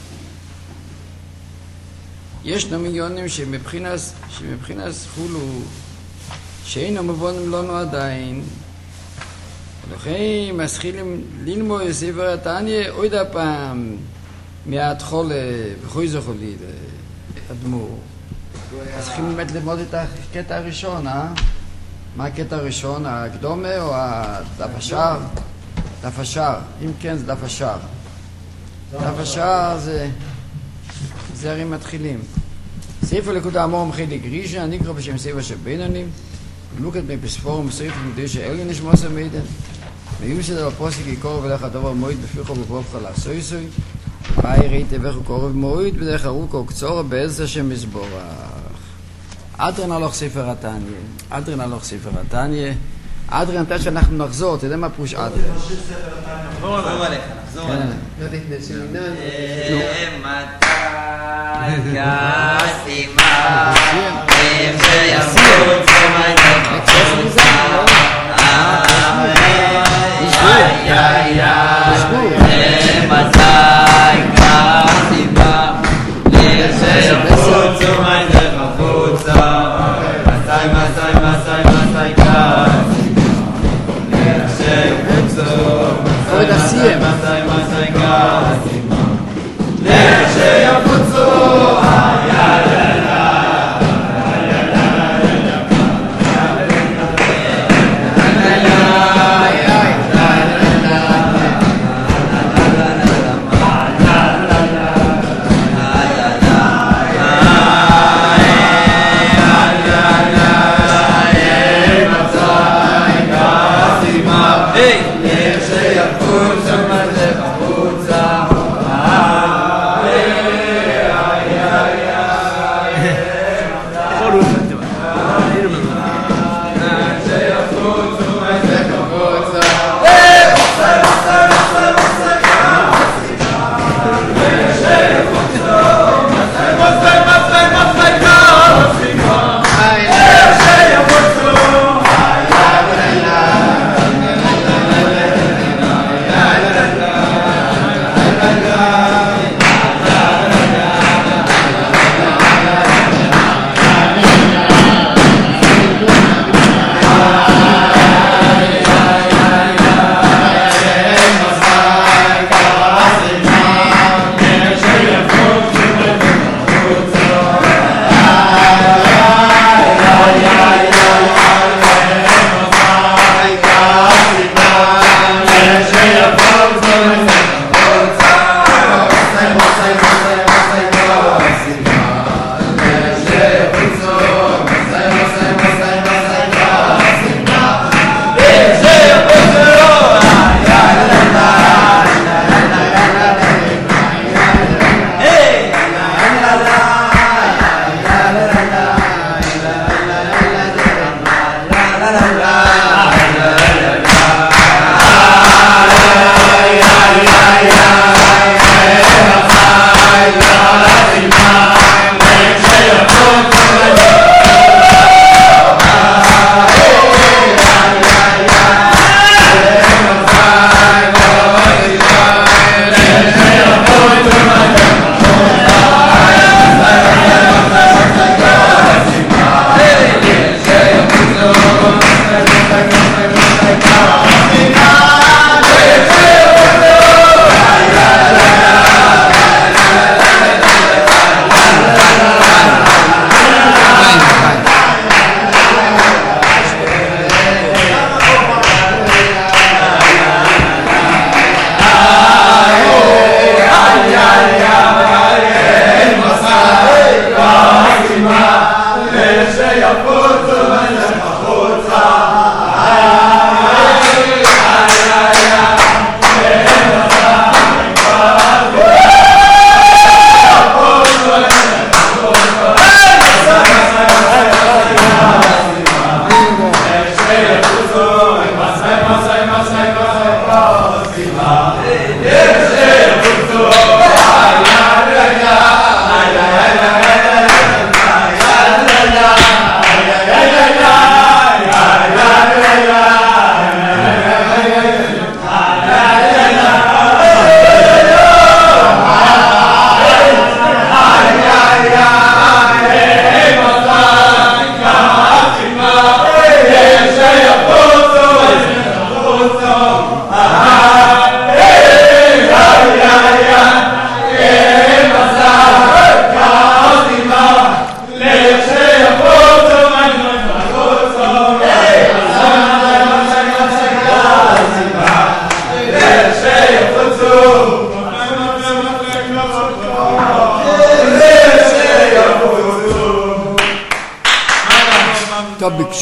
ישנו מיליונים שמבחינת, שמבחינת חולו, שאינו מבונים לנו עדיין. ולכן מתחילים ללמוד את ספר התניא עוד הפעם, מההתחלה, וכוי זכולי, אדמו"ר. אז צריכים באמת ללמוד את הקטע הראשון, אה? מה הקטע הראשון? הקדומה או הדף השער? דף השער. אם כן, זה דף השער. דף השער זה... זה הרי מתחילים. ספר לקוד האמור מחילי גרישה, נקרא בשם ספר שבינונים, גלוקת מפספורם ספר מקדוש האליון נשמוס המידן, ויוסד על הפוסק יקורב אליך הדבר מועד בפיחו ובובך לעשוי סוי, ואי ראיתי וכו קורב מועד בדרך ארוכו קצורה בעזר השם מסבורך. אדרן הלוך ספר התניא, אדרן הלוך ספר התניא, אדרן נתן שאנחנו נחזור, אתה יודע מה פירוש אדרן? נחזור עליך, נחזור עליך. לא תתנסי קסימה, אם שימות זמן איי איי איי מתי קסימה, אם שימות זמן חפוצה, מתי מתי מתי מתי קסימה, אם שימות זמן מתי מתי קסימה, שיפוצו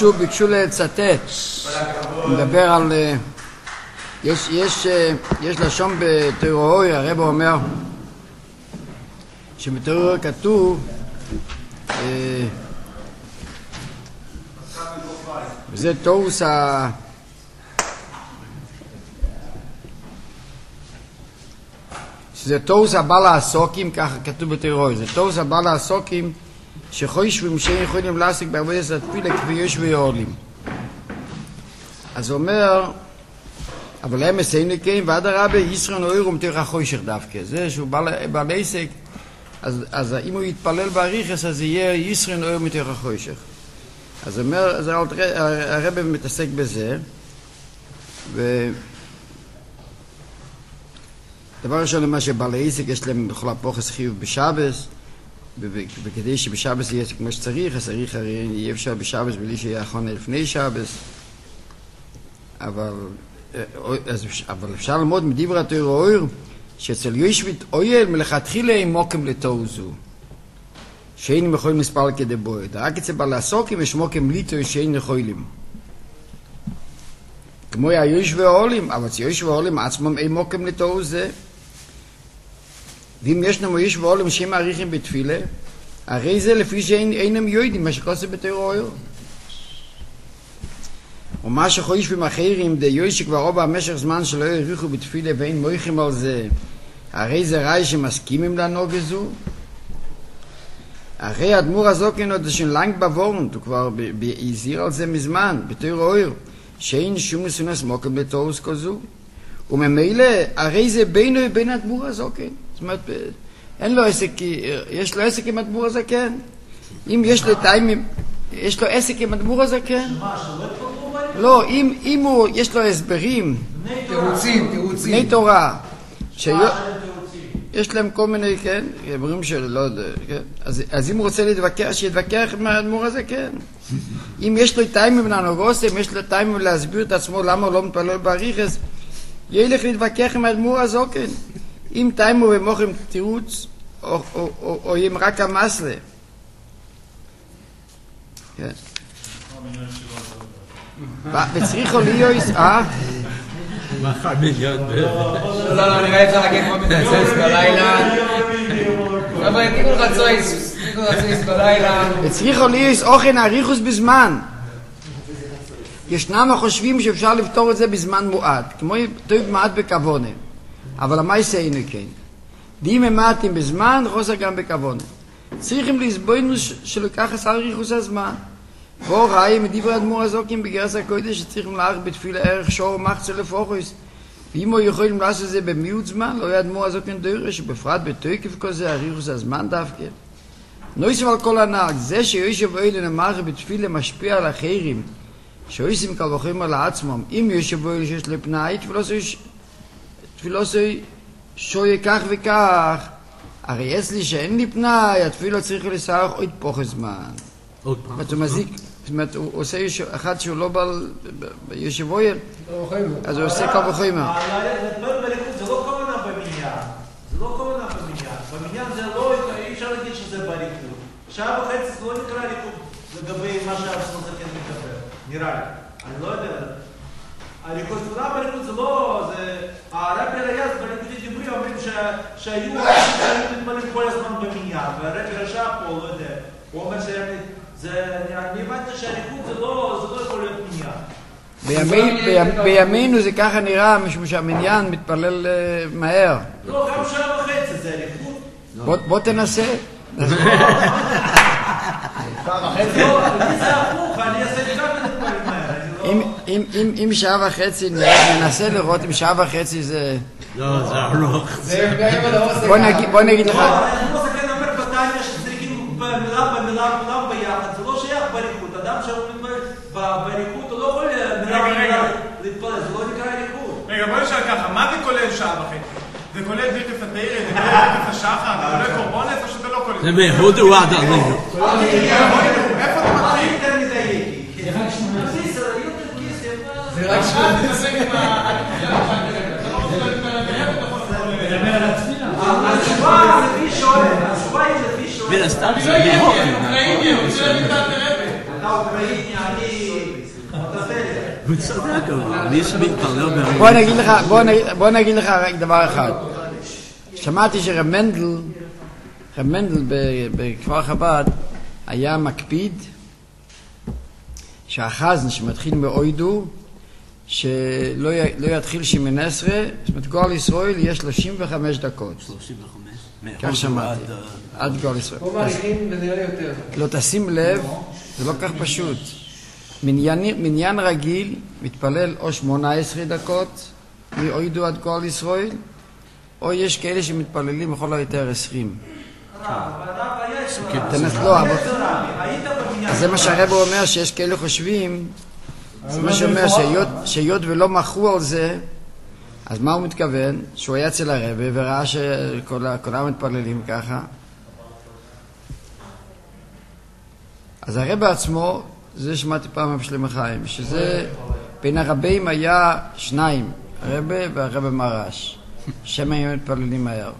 ביקשו, ביקשו לצטט, מדבר על, יש, יש, יש לשון בתיאוריה, הרב אומר, שבתיאוריה כתוב, וזה תוס ה... שזה תוס הבא לעסוקים, ככה כתוב בתיאוריה, זה תוס הבא לעסוקים, שחושבים שאין יכולים להשיג בעבודת התפילה כפי יש ויעולים. אז הוא אומר, אבל הם מסיינו כן, ועד הרבה ישרן אויר ומתוך החושך דווקא. זה שהוא בעל עסק, אז, אז אם הוא יתפלל בעריכס, אז יהיה ישרן אויר מתוך החושך. אז הוא אומר, אז הרבה מתעסק בזה, ו... דבר ראשון, למה שבעל עסק יש להם בכל הפוחס חיוב בשבס, וכדי שבשבס יהיה כמו שצריך, אז צריך הרי יהיה אפשר בשבס בלי שיהיה אחרונה לפני שבס, אבל, אז, אבל אפשר ללמוד מדבר התורה אויר, שאצל יושבית אויל מלכתחילה הם מוקם לתעוזו, שאין יכולים מספר כדי בועד. רק אצל בעל הסוקים יש מוקם ליטו שאין יכולים. כמו היושבי העולים, אבל אצל יושבי העולים עצמם אין מוקם לתעוזה, ואם ישנם יושבי העולים שהם מעריכים בתפילה, הרי זה לפי שאינם יודעים מה שכוסה בתורה אויר. ומה שחושבים אחרים, דיוי שכבר רוב המשך זמן שלא יריחו בתפילה ואין מויכים על זה, הרי זה ראי שמסכימים לנהוג זו. הרי הדמור הזוקן עוד schon lang bewohnt, הוא כבר הזהיר על זה מזמן, בתורה אויר, שאין שום מסונס מוקם לתורס כזו, וממילא הרי זה בינו בין הדמור הזוקן. זאת אומרת, אין לו עסק, יש לו עסק עם הדמור הזקן. אם יש לו טיימים, יש לו עסק עם הדמור הזקן. לא, אם, אם הוא, יש לו הסברים, תירוצים, תירוצים. בני תורה, יש להם כל מיני, כן, דברים של, לא יודע, כן, אז, אז אם הוא רוצה להתווכח, שיתווכח עם האדמו"ר הזה, כן. אם יש לו טיימים לנוגוסם, יש לו טיימים להסביר את עצמו למה הוא לא מתפלל בעריכס, ילך להתווכח עם האדמו"ר הזה, כן. אם טיימו ומוכם תירוץ, או, או, או, או אם רק המסלה. כן. וצריך להיות, אה? מחר מיליון לא, לא, לא, נראה אפשר להגיד כמו מתנצלס בלילה. אבל תיקון רצויס, תיקון רצויס בלילה. וצריך להיות אוכן הריחוס בזמן. ישנם החושבים שאפשר לפתור את זה בזמן מועט, כמו טוב מעט בכוונה. אבל המייסה אינו כן. דים ממעטים בזמן, חוסר גם בכוונה. צריכים להסבוינו שלקח עשר ריחוס הזמן. בוא ראי מדבר אדמו"ר הזוקים בגרס הקודש שצריכים להעריך בתפילה ערך שור ומחצה לפוחס. ואם הוא יכולים לעשות את זה במיעוט זמן, לא יהיה אדמו"ר הזוקים דוירה שבפרט בתוקף כזה הריחוס הזמן דווקא. נויסף על כל הנהג, זה שיושב אוהל נמר בתפילה משפיע על אחרים, שעושים כל וחים על עצמם. אם יושב אוהל שיש לפנאי, תפילו שויה כך וכך. הרי אצלי שאין לי פנאי, התפילו צריך לסערך עוד פוחס זמן. עוד פעם. זאת אומרת, זאת אומרת, הוא עושה אחד שהוא לא בעל יושב אוהל, אז הוא עושה כל וחים. זה לא כוונה במניין. זה לא כוונה במניין. במניין זה לא, אי אפשר להגיד שזה בריקוד. שעה וחצי זה לא נקרא ריקוד לגבי מה שהרצון הזה כן מתקבל. נראה לי. אני לא יודע. הריקוד, כונה בריקוד זה לא, זה... הרבי רייז בריקודי דיברי אומרים שהיו אנשים שהיו מתמלאים כל הזמן במניין, והרבי רשע פה, לא יודע. הוא אומר שזה... אני הבנתי שהריקוד זה לא יכול להיות מניין. בימינו זה ככה נראה, משום שהמניין מתפלל מהר. לא, גם שעה וחצי זה ריקוד. בוא תנסה. שעה וחצי? לא, אני זה הפוך, אני אעשה לי גם מתפלל מהר. אם שעה וחצי ננסה לראות אם שעה וחצי זה... לא, זה ארוך. בוא נגיד לך... אני לא סכן אומר בתניא שצריכים במילה במילה כולם ביחד, זה לא שייך בריקוד. אדם שהוא מתפלל בריקוד, הוא לא יכול מילה במילה להתפלל, זה לא נקרא ריקוד. רגע, בוא נשאל ככה, מה זה כולל שעה וחצי? זה כולל ברכת התאירה, זה כולל ברכת השחר, זה כולל קורבנות, או שזה לא כולל? זה בהודו עד עלינו. איפה אתה מתחיל? יותר מדי זה רק שמונה. זה רק שמונה. מדבר על התפילה. התשובה לפי שואל, התשובה היא לפי שואל. מן הסתם זה בהודו. אתה הוא צודק, אבל מי שמתפלל בהרי... בוא נגיד לך, בוא נגיד לך רק דבר אחד. שמעתי שרב מנדל, רב מנדל בכפר חב"ד היה מקפיד שהחזן שמתחיל מאוידו שלא יתחיל שמיני עשרה, זאת אומרת גואל ישראל יהיה שלושים וחמש דקות. שלושים וחמש? כך שמעתי, עד גואל ישראל. פה מעריכים ונראה יותר. לא תשים לב, זה לא כך פשוט. מניין רגיל מתפלל או שמונה עשרה דקות מאוידו עד גואל ישראל, או יש כאלה שמתפללים בכל היותר עשרים. זה מה שהרב אומר, שיש כאלה חושבים, זה מה שאומר שהיות ולא מחו על זה, אז מה הוא מתכוון? שהוא היה אצל הרב וראה שכולם מתפללים ככה. אז הרב בעצמו, זה שמעתי פעם בשלמה חיים, שזה בין הרבים היה שניים, הרב והרב מרש, שהם היו מתפללים מהר.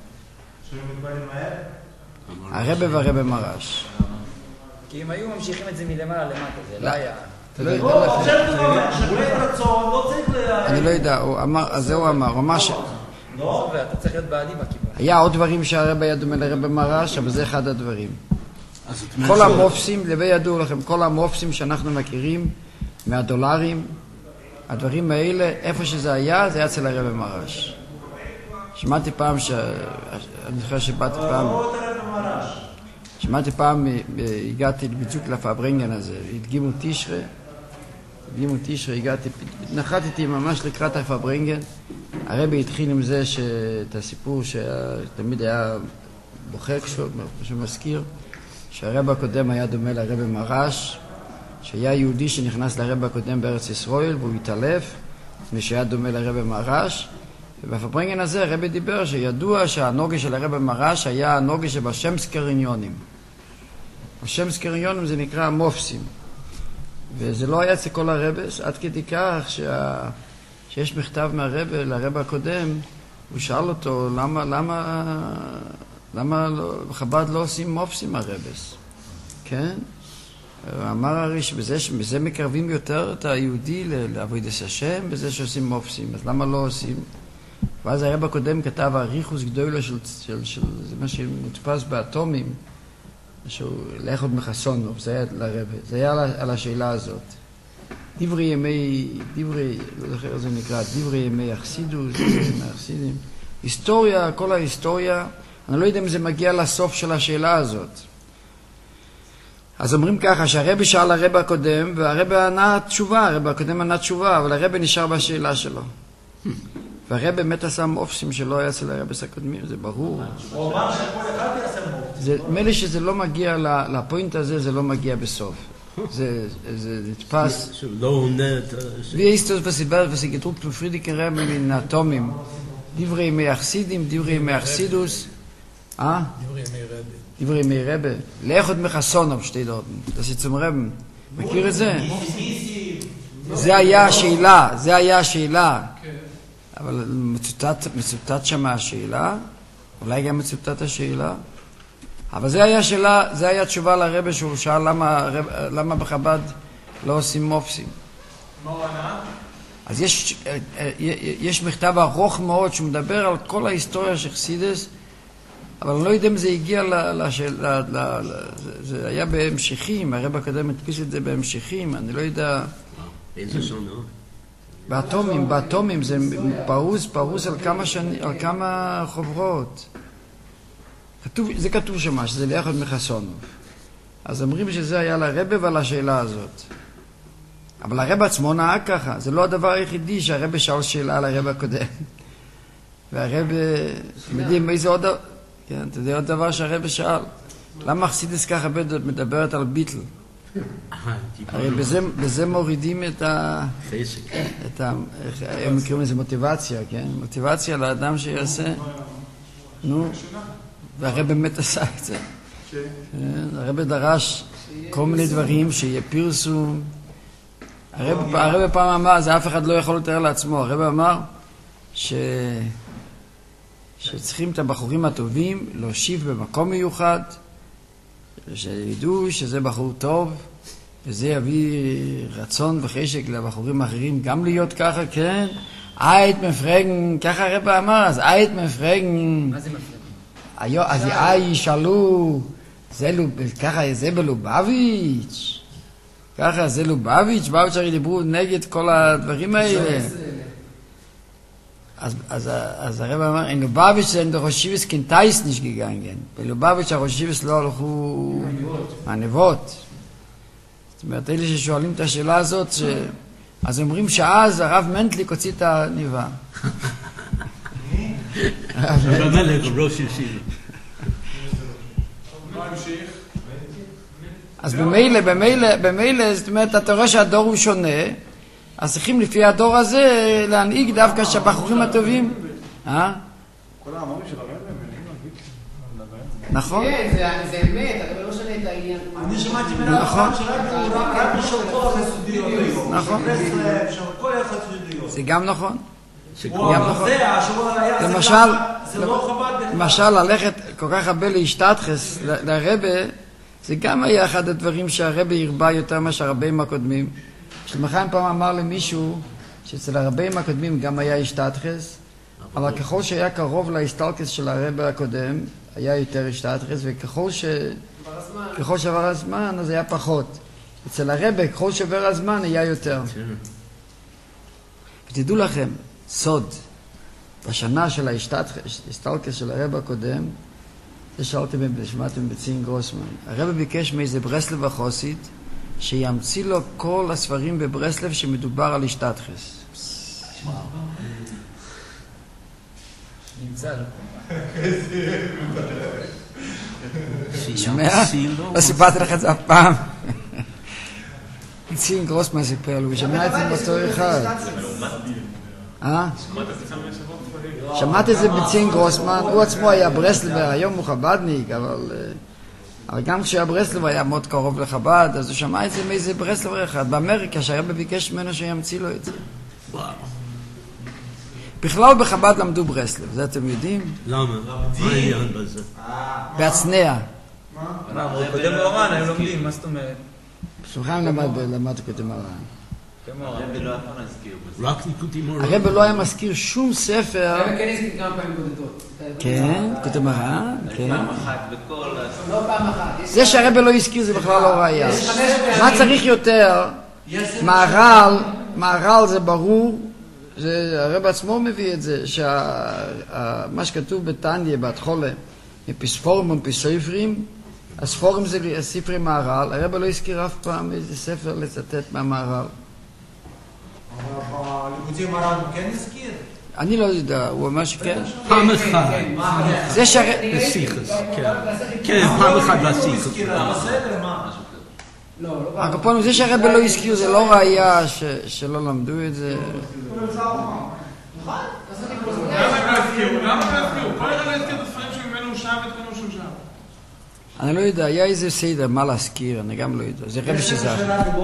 הרב והרב מרש. כי אם היו ממשיכים את זה מלמעלה למטה, זה לא היה. לא, שבין רצון, לא צריך ל... אני לא יודע, אז זה הוא אמר, הוא אמר ש... לא, ואתה צריך להיות בעלי בכיוון. היה עוד דברים שהרב היה דומה לרב מרש, אבל זה אחד הדברים. כל המופסים, לבי ידעו לכם, כל המופסים שאנחנו מכירים מהדולרים, הדברים האלה, איפה שזה היה, זה היה אצל הרב מרש. שמעתי פעם ש... אני חושב שבאתי פעם... שמעתי פעם, הגעתי בדיוק לפברנגן הזה, הדגימו תשרה, הדגימו תשרה, הגעתי, נחתתי ממש לקראת הפברנגן, הרבי התחיל עם זה את הסיפור שתמיד היה בוחר שמזכיר, שהרב הקודם היה דומה לרב מרש, שהיה יהודי שנכנס לרב הקודם בארץ ישראל והוא התעלף, ושהיה דומה לרב מרש, ובפברנגן הזה הרבי דיבר שידוע שהנוגה של הרב מרש היה הנוגה שבשם סקריניונים. השם סקריניונים זה נקרא מופסים. וזה לא היה אצל כל הרבס, עד כדי כך שה... שיש מכתב מהרב לרב הקודם, הוא שאל אותו למה, למה, למה לא, בחב"ד לא עושים מופסים הרבס. כן? הוא אמר הרי שבזה, שבזה מקרבים יותר את היהודי לעבודת השם, בזה שעושים מופסים. אז למה לא עושים? ואז הרב הקודם כתב הריחוס גדולה של, של, של, זה מה שמודפס באטומים, שהוא לאחוד מחסונוב, זה היה לרב, זה היה על השאלה הזאת. דברי ימי, דברי, לא זוכר זה נקרא, דברי ימי אכסידוס, מהאכסידים. היסטוריה, כל ההיסטוריה, אני לא יודע אם זה מגיע לסוף של השאלה הזאת. אז אומרים ככה, שהרב שאל הרב הקודם, והרב ענה תשובה, הרב הקודם ענה תשובה, אבל הרב נשאר בשאלה שלו. והרב באמת עשה מופסים שלא היה אצל הרבס הקודמים, זה ברור. הוא אמר שכל אחד יעשה מופסים. מילא שזה לא מגיע לפוינט הזה, זה לא מגיע בסוף. זה נתפס. לא עונה את... ואיסטוס וסיבר וסיגטרוק פרידיקן רב מן האטומים. דברי ימי אכסידים, דברי ימי אכסידוס. אה? דברי ימי רבי. דברי ימי רבי. לאחוד מחסונוב שתי דורten. זה סיצום רב. מכיר את זה? זה היה השאלה, זה היה השאלה. אבל מצוטט, מצוטט שמה השאלה, אולי גם מצוטט השאלה, אבל זה היה שאלה, זה היה תשובה לרבי שהוא שאל למה, למה בחב"ד לא עושים מופסים. מה הוא ענה? אז יש, יש מכתב ארוך מאוד שמדבר על כל ההיסטוריה של חסידס, אבל אני לא יודע אם זה הגיע לשאלה, זה היה בהמשכים, הרב הקודם הדפיס את זה בהמשכים, אני לא יודע... איזה שונות? באטומים, באטומים, זה פרוס, פרוס על כמה שני, על כמה חוברות. כתוב, זה כתוב שמה, שזה לאחד מחסונוב. אז אומרים שזה היה לרבא ועל השאלה הזאת. אבל הרבא עצמו נהג ככה, זה לא הדבר היחידי שהרבא שאל שאלה על הרבא הקודם. והרבא, אתם יודעים, איזה עוד, כן, אתה יודע עוד דבר שהרבא שאל. למה חסידס ככה מדברת על ביטל? הרי בזה, בזה מורידים את ה... את ה... הם מכירים לזה מוטיבציה, כן? מוטיבציה לאדם שיעשה... נו, והרב באמת עשה את זה. הרב דרש כל מיני דברים שיהיה פרסום. הרב פעם אמר, זה אף אחד לא יכול לתאר לעצמו. הרב אמר ש... שצריכים את הבחורים הטובים להושיב במקום מיוחד, שידעו שזה בחור טוב, וזה יביא רצון וחשק לבחורים אחרים גם להיות ככה, כן? אייט מפרגן, ככה הרב אמר, אז אייט מפרגן. מה זה מפרגן? אז איי ישאלו, ככה זה בלובביץ', ככה זה לובביץ', לובביץ' הרי דיברו נגד כל הדברים האלה. אז, אז, אז הרב אמר, אין לובביץ' זה אין דרושביס קינטייס nicht gegangen. בלובביץ' הרושביס לא הלכו מהנבות. זאת אומרת, אלה ששואלים את השאלה הזאת, ש... אז אומרים שאז הרב מנטליק הוציא את הניבה. הרב מלך, ראש ישיבה. מה המשיך? אז במילא, במילא, במילא, זאת אומרת, אתה רואה שהדור הוא שונה, אז צריכים לפי הדור הזה להנהיג דווקא שהבחורים הטובים. אה? כל האמרים של הרב נכון. כן, זה אמת, אבל לא שונה את העניין. אני שמעתי מנה אחת שרק רק בשביל כל החסודיות היום. נכון. של כל החסודיות. זה גם נכון. הוא אמר, זה השבוע היה, למשל, זה לא חב"ד בכלל. למשל, ללכת כל כך הרבה להשתתחס לרבה, זה גם היה אחד הדברים שהרבה הרבה יותר מאשר הרבים הקודמים. שלמחיים פעם אמר למישהו שאצל הרבים הקודמים גם היה השתתחס, אבל ככל שהיה קרוב להסתלקס של הרבה הקודם, היה יותר השתתחס, וככל ש... ככל שעבר הזמן, אז היה פחות. אצל הרבה, ככל שעבר הזמן, היה יותר. ותדעו לכם, סוד, בשנה של ההסתלקס של הרבה הקודם, זה שאלתם, שמעתם בצין גרוסמן, הרבה ביקש מאיזה ברסלב החוסית, שימציא לו כל הספרים בברסלב שמדובר על השתתחס. נמצא לו. שומע? לא סיפרתי לך את זה אף פעם. צין גרוסמן סיפר לו, הוא שמע את זה באותו אחד. אה? שמעתי את זה בצין גרוסמן, הוא עצמו היה ברסלבר, היום הוא חבדניק, אבל... אבל גם כשהיה ברסלב היה מאוד קרוב לחב"ד, אז הוא שמע את זה מאיזה ברסלב אחד, באמריקה, שהרבא ביקש ממנו שימציא לו את זה. בכלל בחב"ד למדו ברסלב, זה אתם יודעים? למה? מה העניין בזה? בהצנע. מה? קודם אורן, הם לומדים, מה זאת אומרת? סוכן למד קודם אורן. הרב לא יכול להזכיר. רק ניקוטים אורן. הרבא לא היה מזכיר שום ספר. הרבא כן הזכיר כמה פעמים בודדות. כן, קודם אורן, כן. פעם אחת בכל... לא פעם אחת. זה שהרבא לא הזכיר זה בכלל לא ראייה. מה צריך יותר? מהר"ל, מהר"ל זה ברור, הרבא עצמו מביא את זה, שמה שכתוב בתניא, בהתחלה, מפספורים ומפסופרים, הספורים זה ספרי מהר"ל, הרבא לא הזכיר אף פעם איזה ספר לצטט מהמהר"ל. אבל בלימודים הר"ן הוא כן הזכיר? אני לא יודע, הוא אומר שכן. פעם אחת. זה שהר... בסיכוס, כן. כן, פעם אחת בסיכוס. הקופונים, זה שהרבא לא הזכיר, זה לא ראייה שלא למדו את זה. למה הם לא הזכירו? למה הם לא הזכירו? כל אחד לא הזכיר את הספרים שממנו הוא שם ואת כל שהוא שם. אני לא יודע, היה איזה סדר, מה להזכיר, אני גם לא יודע. זה רבי שזה...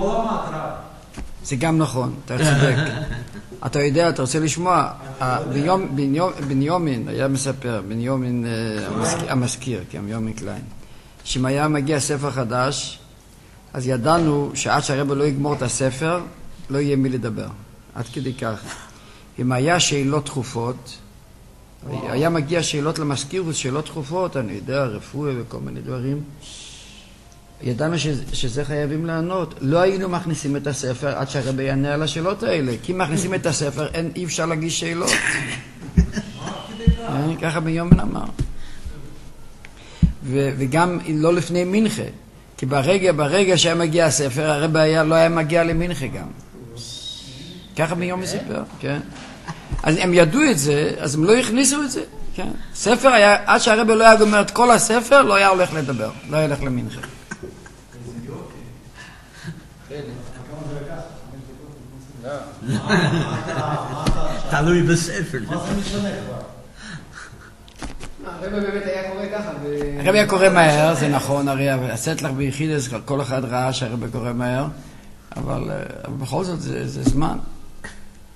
זה גם נכון, אתה צודק. אתה יודע, אתה רוצה לשמוע, בניומין היה מספר, בניומין המזכיר, כי בניומין קליין, שאם היה מגיע ספר חדש, אז ידענו שעד שהרבא לא יגמור את הספר, לא יהיה מי לדבר. עד כדי כך. אם היה שאלות דחופות, היה מגיע שאלות למזכירות, שאלות דחופות, אני יודע, רפואה וכל מיני דברים, ידענו ש, שזה חייבים לענות. לא היינו מכניסים את הספר עד שהרבא יענה על השאלות האלה. כי אם מכניסים את הספר, אין, אי אפשר להגיש שאלות. ככה ביומן אמר. ו, וגם לא לפני מנחה. כי ברגע, ברגע שהיה מגיע הספר, הרבא היה, לא היה מגיע למנחה גם. ככה ביום סיפר, כן. אז הם ידעו את זה, אז הם לא הכניסו את זה, כן. ספר היה, עד שהרבא לא היה גומר את כל הספר, לא היה הולך לדבר, לא היה הולך למנחה. תלוי בספר. מה זה משנה כבר? הרבא באמת היה קורא ככה. הרבא היה קורא מהר, זה נכון, הרי עשית לך ביחידס, כל אחד ראה שהרבא קורא מהר, אבל בכל זאת זה זמן.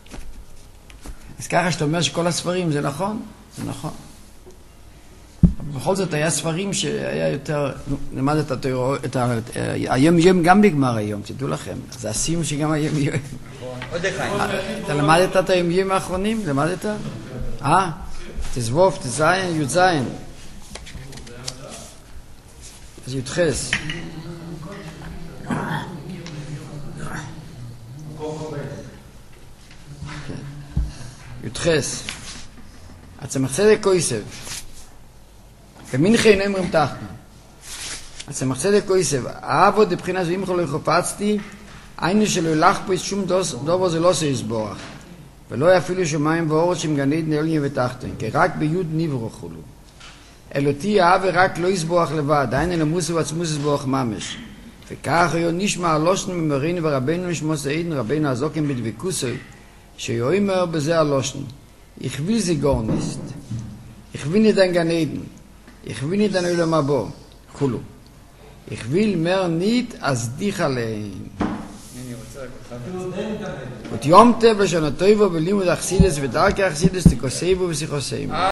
אז ככה שאתה אומר שכל הספרים זה נכון, זה נכון. בכל זאת היה ספרים שהיה יותר, למד את התיאוריה, היום יום גם נגמר היום, תדעו לכם. זה הסיום שגם היום יום. עוד אחד. אתה למדת את היום יום האחרונים? למדת? אה? תזבוב, תזיין, י"זין. אז י"חס. י"חס. הצמח צדק כויסב. במנחי נאמרים תחתנו. הצמח צדק כויסב. אהבו דבחינה זו אימכו לא חופצתי, היינו שלא ילך פה שום דובר זה לא שיסבורך. ולא אפילו שמיים ואורות שמגנית נעליים ותחתן, כי רק ביוד נברו חולו. אלותי אהבה רק לא יסבורך לבד, היינו למוסו ועצמוס יסבורך ממש. וכך היום נשמע הלושן ממרינו ורבינו נשמע סעידן רבינו הזוקים בדבקוסוי, שיואמר בזה הלושן. Ich will sie gar nicht. Ich will nicht ein Ganeden. Ich will nicht ein Olam Haba. Chulu. Ich will mehr nicht als dich allein. Und Yom Tov לשון הטובה בלימוד אכסידס ודרכי אכסידס תכוסייבו ושיחוסייבו.